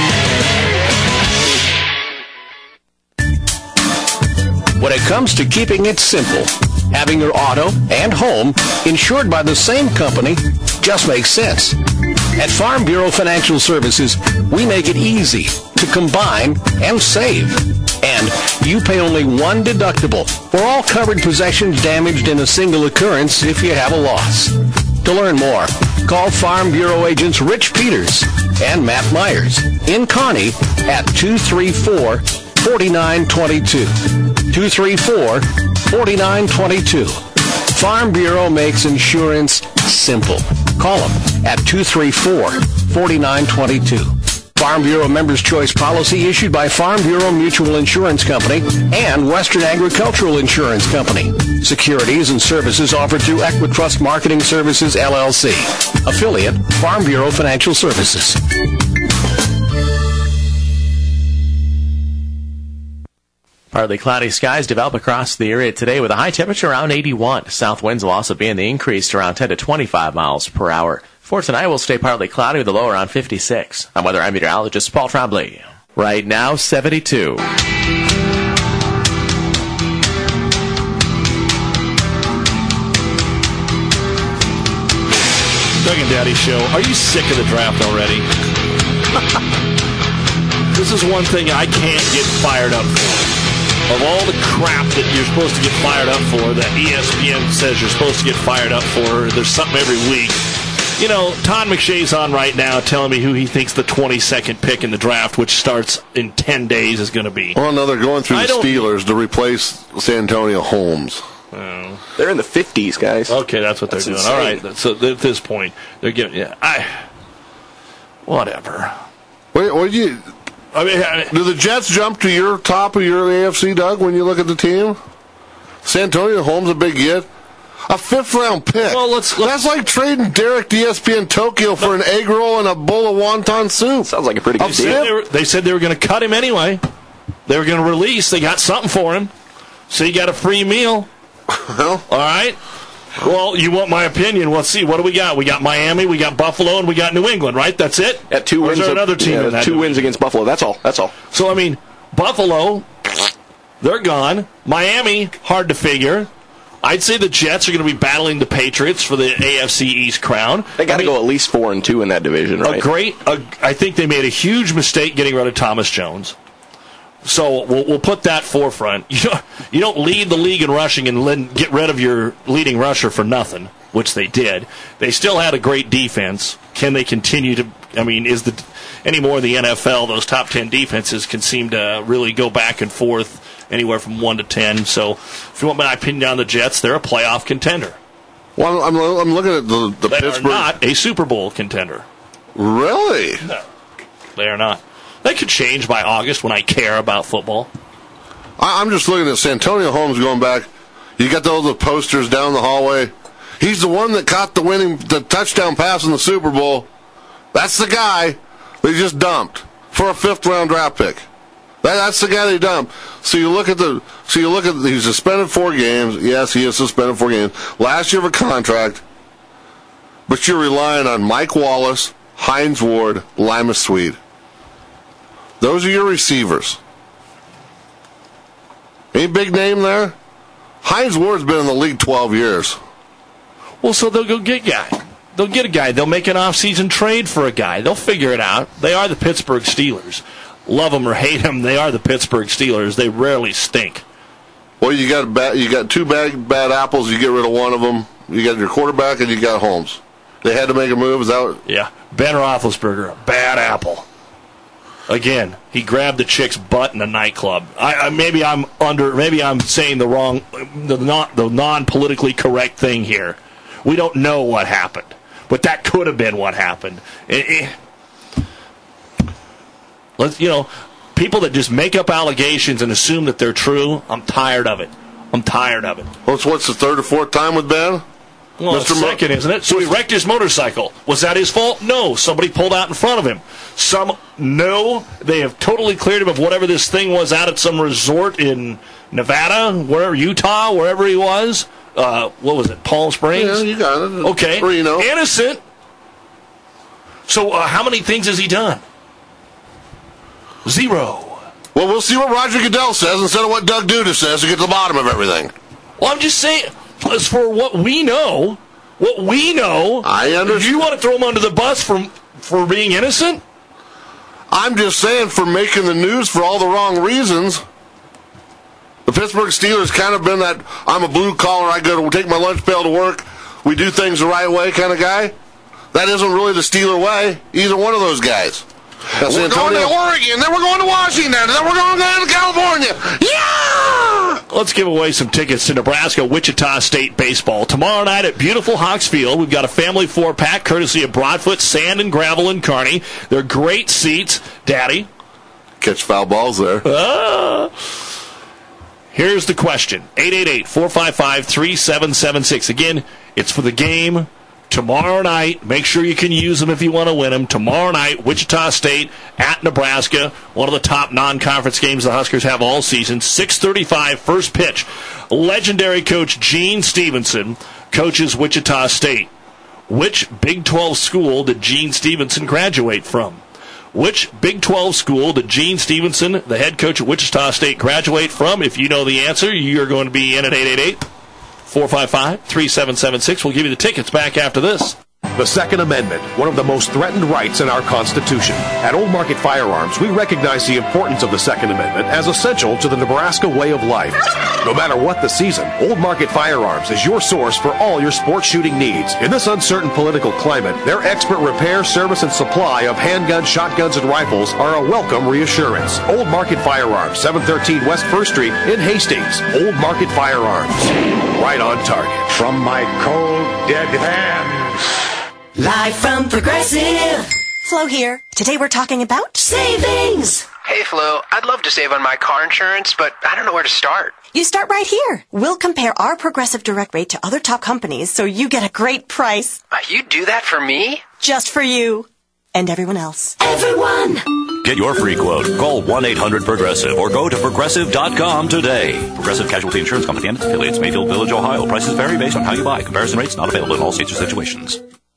Kearney. When it comes to keeping it simple, having your auto and home insured by the same company just makes sense. At Farm Bureau Financial Services, we make it easy to combine and save. And you pay only one deductible for all covered possessions damaged in a single occurrence if you have a loss. To learn more, call Farm Bureau agents Rich Peters and Matt Myers in Kearney at two three four, four nine two two. two three four, four nine two two. Farm Bureau makes insurance simple. Call them at two three four, four nine two two. Farm Bureau Members' Choice policy issued by Farm Bureau Mutual Insurance Company and Western Agricultural Insurance Company. Securities and services offered through Equitrust Marketing Services, L L C. Affiliate, Farm Bureau Financial Services. Partly cloudy skies develop across the area today with a high temperature around eighty-one. South winds will also be in the increase around ten to twenty-five miles per hour. For tonight, we'll stay partly cloudy with a low around fifty-six. I'm weather I'm meteorologist Paul Trombley. Right now, seventy-two. Doug and Daddy Show. Are you sick of the draft already? This is one thing I can't get fired up for. Of all the crap that you're supposed to get fired up for, that E S P N says you're supposed to get fired up for, there's something every week. You know, Todd McShay's on right now telling me who he thinks the twenty-second pick in the draft, which starts in ten days, is going to be. Well, no, they're going through the Steelers to replace Santonio Holmes. Oh. They're in the fifties, guys. Okay, that's what they're that's doing. Insane. All right, so at this point, they're giving, yeah, I, whatever. Wait, what do you... I mean, I, do the Jets jump to your top of your A F C, Doug, when you look at the team? Santonio Holmes a big hit? A fifth-round pick. Well, let's, let's, That's like trading Derek E S P N Tokyo for an egg roll and a bowl of wonton soup. Sounds like a pretty good deal. They, were, they said they were going to cut him anyway. They were going to release. They got something for him. So you got a free meal. Well, all right. Well, you want my opinion? Let's see. What do we got? We got Miami, we got Buffalo, and we got New England, right? That's it? At two or wins. Is there another team yeah, in that two division? wins against Buffalo. That's all. That's all. So, I mean, Buffalo, they're gone. Miami, hard to figure. I'd say the Jets are going to be battling the Patriots for the A F C East crown. They got to I mean, go at least four and two in that division, right? A great. A, I think they made a huge mistake getting rid of Thomas Jones. So we'll, we'll put that forefront. You don't, you don't lead the league in rushing and get rid of your leading rusher for nothing, which they did. They still had a great defense. Can they continue to? I mean, is the anymore in the N F L? Those top ten defenses can seem to really go back and forth anywhere from one to ten. So, if you want my opinion on the Jets, they're a playoff contender. Well, I'm I'm looking at the the they Pittsburgh. Are not a Super Bowl contender. Really? No. They are not. That could change by August when I care about football. I, I'm just looking at Santonio Holmes going back. You got those the posters down the hallway. He's the one that caught the winning, the touchdown pass in the Super Bowl. That's the guy they just dumped for a fifth round draft pick. That, that's the guy they dumped. So you look at the, so you look at the, he's suspended four games. Yes, he is suspended four games. Last year of a contract, but you're relying on Mike Wallace, Hines Ward, Lima Swede. Those are your receivers. Any big name there? Hines Ward's been in the league twelve years. Well, so they'll go get a guy. They'll get a guy. They'll make an off-season trade for a guy. They'll figure it out. They are the Pittsburgh Steelers. Love them or hate them, they are the Pittsburgh Steelers. They rarely stink. Well, you got bad, you got two bad bad apples. You get rid of one of them. You got your quarterback and you got Holmes. They had to make a move. Is that what? Yeah. Ben Roethlisberger, a bad apple. Again, he grabbed the chick's butt in a nightclub. I, I, maybe I'm under. Maybe I'm saying the wrong, the not the non-politically correct thing here. We don't know what happened, but that could have been what happened. It, it, let's, you know, people that just make up allegations and assume that they're true. I'm tired of it. I'm tired of it. What's what's the third or fourth time with Ben? Well, it's second, Mo- isn't it? So he wrecked his motorcycle. Was that his fault? No. Somebody pulled out in front of him. Some no. They have totally cleared him of whatever this thing was out at some resort in Nevada, wherever, Utah, wherever he was. Uh, what was it? Palm Springs? Yeah, you got it. Okay. Reno. Innocent. So uh, how many things has he done? Zero. Well, we'll see what Roger Goodell says instead of what Doug Duda says to get to the bottom of everything. Well, I'm just saying, as for what we know, what we know, I understand. You want to throw him under the bus for, for being innocent? I'm just saying, for making the news for all the wrong reasons. The Pittsburgh Steelers kind of been that I'm a blue collar, I go to take my lunch pail to work, we do things the right way kind of guy. That isn't really the Steeler way, either one of those guys. That's we're Antonio. going to Oregon, then we're going to Washington, then we're going down to California. Yeah! Let's give away some tickets to Nebraska Wichita State baseball tomorrow night at beautiful Hawks Field. We've got a family four-pack courtesy of Broadfoot Sand and Gravel in Kearney. They're great seats. Daddy? Catch foul balls there. Ah. Here's the question. eight eight eight, four five five, three seven seven six. Again, it's for the game tomorrow night. Make sure you can use them if you want to win them. Tomorrow night, Wichita State at Nebraska. One of the top non-conference games the Huskers have all season. six thirty-five, first pitch. Legendary coach Gene Stevenson coaches Wichita State. Which Big twelve school did Gene Stevenson graduate from? Which Big twelve school did Gene Stevenson, the head coach at Wichita State, graduate from? If you know the answer, you're going to be in at eight eight eight, four five five, three seven seven six. We'll give you the tickets back after this. The Second Amendment, one of the most threatened rights in our Constitution. At Old Market Firearms, we recognize the importance of the Second Amendment as essential to the Nebraska way of life. No matter what the season, Old Market Firearms is your source for all your sport shooting needs. In this uncertain political climate, their expert repair, service, and supply of handguns, shotguns, and rifles are a welcome reassurance. Old Market Firearms, seven thirteen West first Street in Hastings. Old Market Firearms. Right on target. From my cold, dead hands. Live from Progressive. Flo here. Today we're talking about savings. Hey, Flo. I'd love to save on my car insurance, but I don't know where to start. You start right here. We'll compare our Progressive Direct rate to other top companies so you get a great price. Uh, you do that for me? Just for you. And everyone else. Everyone! Get your free quote. Call one eight hundred progressive or go to progressive dot com today. Progressive Casualty Insurance Company and its affiliates, Mayfield Village, Ohio. Prices vary based on how you buy. Comparison rates not available in all states or situations.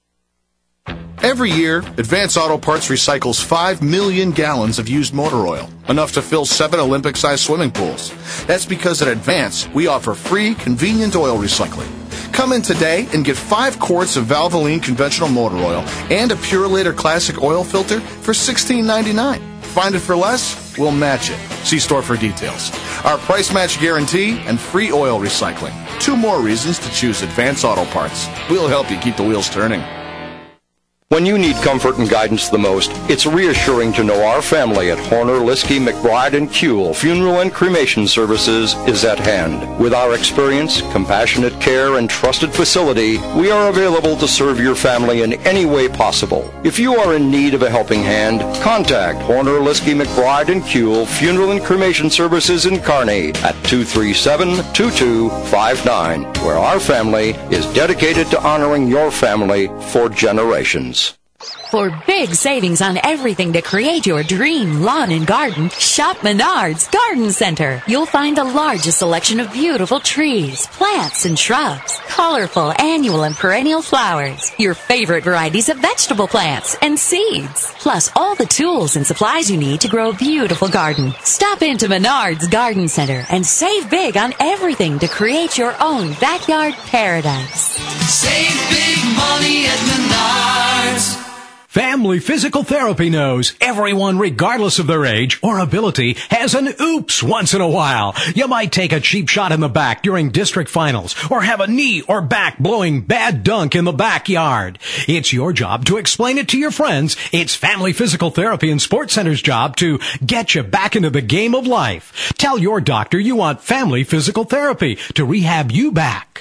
Every year, Advance Auto Parts recycles five million gallons of used motor oil, enough to fill seven Olympic-sized swimming pools. That's because at Advance, we offer free, convenient oil recycling. Come in today and get five quarts of Valvoline conventional motor oil and a Purolator Classic oil filter for sixteen ninety-nine. Find it for less? We'll match it. See store for details. Our price match guarantee and free oil recycling. Two more reasons to choose Advance Auto Parts. We'll help you keep the wheels turning. When you need comfort and guidance the most, it's reassuring to know our family at Horner, Liskey, McBride, and Kuehl Funeral and Cremation Services is at hand. With our experience, compassionate care, and trusted facility, we are available to serve your family in any way possible. If you are in need of a helping hand, contact Horner, Liskey, McBride, and Kuehl Funeral and Cremation Services in Kearney at two three seven, two two five nine, where our family is dedicated to honoring your family for generations. For big savings on everything to create your dream lawn and garden, shop Menards Garden Center. You'll find the largest selection of beautiful trees, plants, and shrubs, colorful annual and perennial flowers, your favorite varieties of vegetable plants, and seeds, plus all the tools and supplies you need to grow a beautiful garden. Stop into Menards Garden Center and save big on everything to create your own backyard paradise. Save big money at Menards. Family Physical Therapy knows everyone, regardless of their age or ability, has an oops once in a while. You might take a cheap shot in the back during district finals or have a knee or back blowing bad dunk in the backyard. It's your job to explain it to your friends. It's Family Physical Therapy and Sports Center's job to get you back into the game of life. Tell your doctor you want Family Physical Therapy to rehab you back.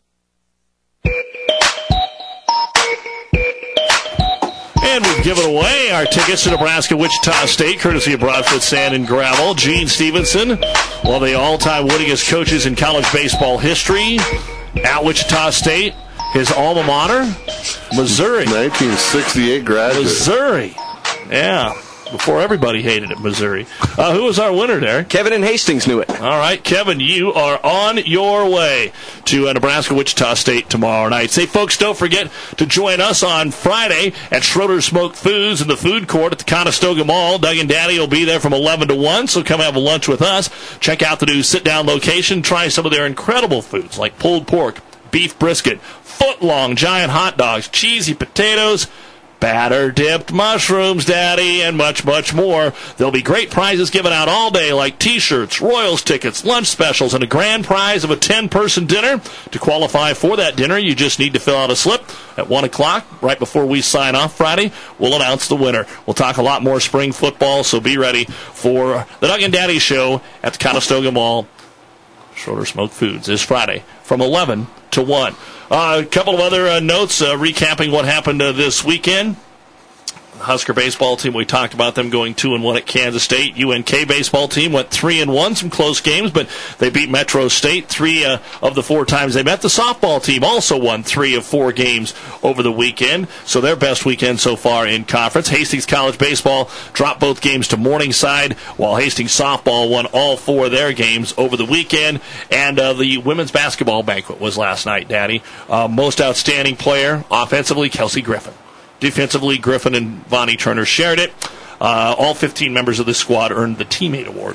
And we've given away our tickets to Nebraska-Wichita State, courtesy of Broadfoot Sand and Gravel. Gene Stevenson, one of the all-time winningest coaches in college baseball history at Wichita State. His alma mater, Missouri. nineteen sixty-eight graduate. Missouri. Yeah. Before everybody hated it, Missouri. Uh, who was our winner, Derek? Kevin in Hastings knew it. All right, Kevin, you are on your way to uh, Nebraska-Wichita State tomorrow night. Say, folks, don't forget to join us on Friday at Schroeder Smoked Foods in the food court at the Conestoga Mall. Doug and Daddy will be there from eleven to one, so come have a lunch with us. Check out the new sit-down location. Try some of their incredible foods like pulled pork, beef brisket, foot-long giant hot dogs, cheesy potatoes, batter-dipped mushrooms, Daddy, and much, much more. There'll be great prizes given out all day, like T-shirts, Royals tickets, lunch specials, and a grand prize of a ten-person dinner. To qualify for that dinner, you just need to fill out a slip. At one o'clock, right before we sign off Friday, we'll announce the winner. We'll talk a lot more spring football, so be ready for the Doug and Daddy Show at the Conestoga Mall. Schroeder Smoked Foods is Friday from eleven to one. Uh, a couple of other uh, notes uh, recapping what happened uh, this weekend. Husker baseball team, we talked about them going two and one at Kansas State. U N K baseball team went three and one, some close games, but they beat Metro State three uh, of the four times they met. The softball team also won three of four games over the weekend, so their best weekend so far in conference. Hastings College baseball dropped both games to Morningside, while Hastings softball won all four of their games over the weekend. And uh, the women's basketball banquet was last night, Daddy. Uh, most outstanding player, offensively, Kelsey Griffin. Defensively, Griffin and Vonnie Turner shared it. Uh, all fifteen members of this squad earned the Teammate Award.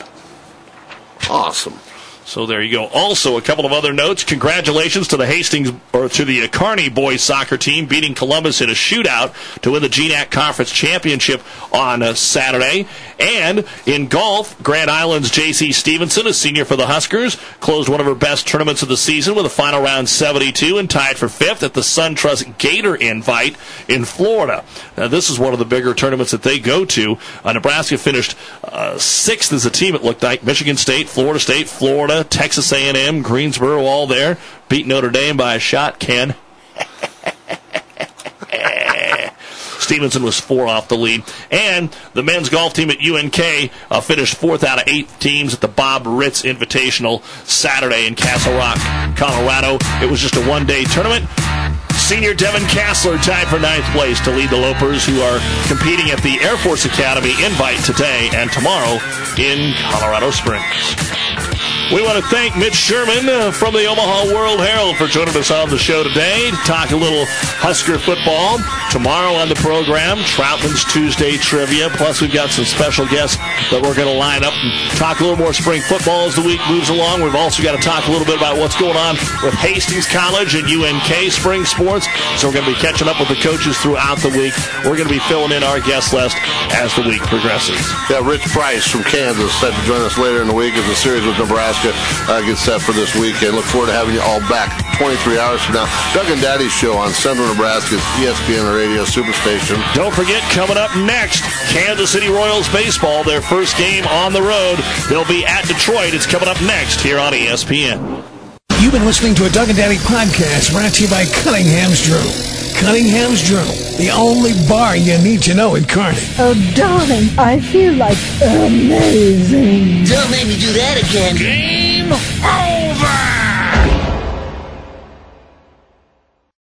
Awesome. So there you go. Also, a couple of other notes. Congratulations to the Hastings, or to the Kearney boys soccer team, beating Columbus in a shootout to win the G NAC Conference Championship on uh, Saturday. And in golf, Grand Island's J C Stevenson, a senior for the Huskers, closed one of her best tournaments of the season with a final round seventy-two and tied for fifth at the SunTrust Gator Invite in Florida. Now, this is one of the bigger tournaments that they go to. Uh, Nebraska finished uh, sixth as a team, it looked like. Michigan State, Florida State, Florida, Texas A and M, Greensboro, all there. Beat Notre Dame by a shot, Ken. Stevenson was four off the lead. And the men's golf team at U N K uh, finished fourth out of eight teams at the Bob Ritz Invitational Saturday in Castle Rock, Colorado. It was just a one-day tournament. Senior Devin Kassler tied for ninth place to lead the Lopers, who are competing at the Air Force Academy Invite today and tomorrow in Colorado Springs. We want to thank Mitch Sherman uh, from the Omaha World Herald for joining us on the show today to talk a little Husker football. Tomorrow on the program, Troutman's Tuesday Trivia, plus we've got some special guests that we're going to line up and talk a little more spring football as the week moves along. We've also got to talk a little bit about what's going on with Hastings College and U N K spring sports, so we're going to be catching up with the coaches throughout the week. We're going to be filling in our guest list as the week progresses. Yeah, Rich Price from Kansas set to join us later in the week as the series with Nebraska Nebraska uh, gets set for this weekend. Look forward to having you all back twenty-three hours from now. Doug and Daddy's show on Central Nebraska's E S P N Radio Superstation. Don't forget, coming up next, Kansas City Royals baseball, their first game on the road. They'll be at Detroit. It's coming up next here on E S P N. You've been listening to a Doug and Daddy podcast brought to you by Cunningham's Journal. Cunningham's Journal, the only bar you need to know in Kearney. Oh, darling, I feel like amazing. Don't make me do that again. Game over!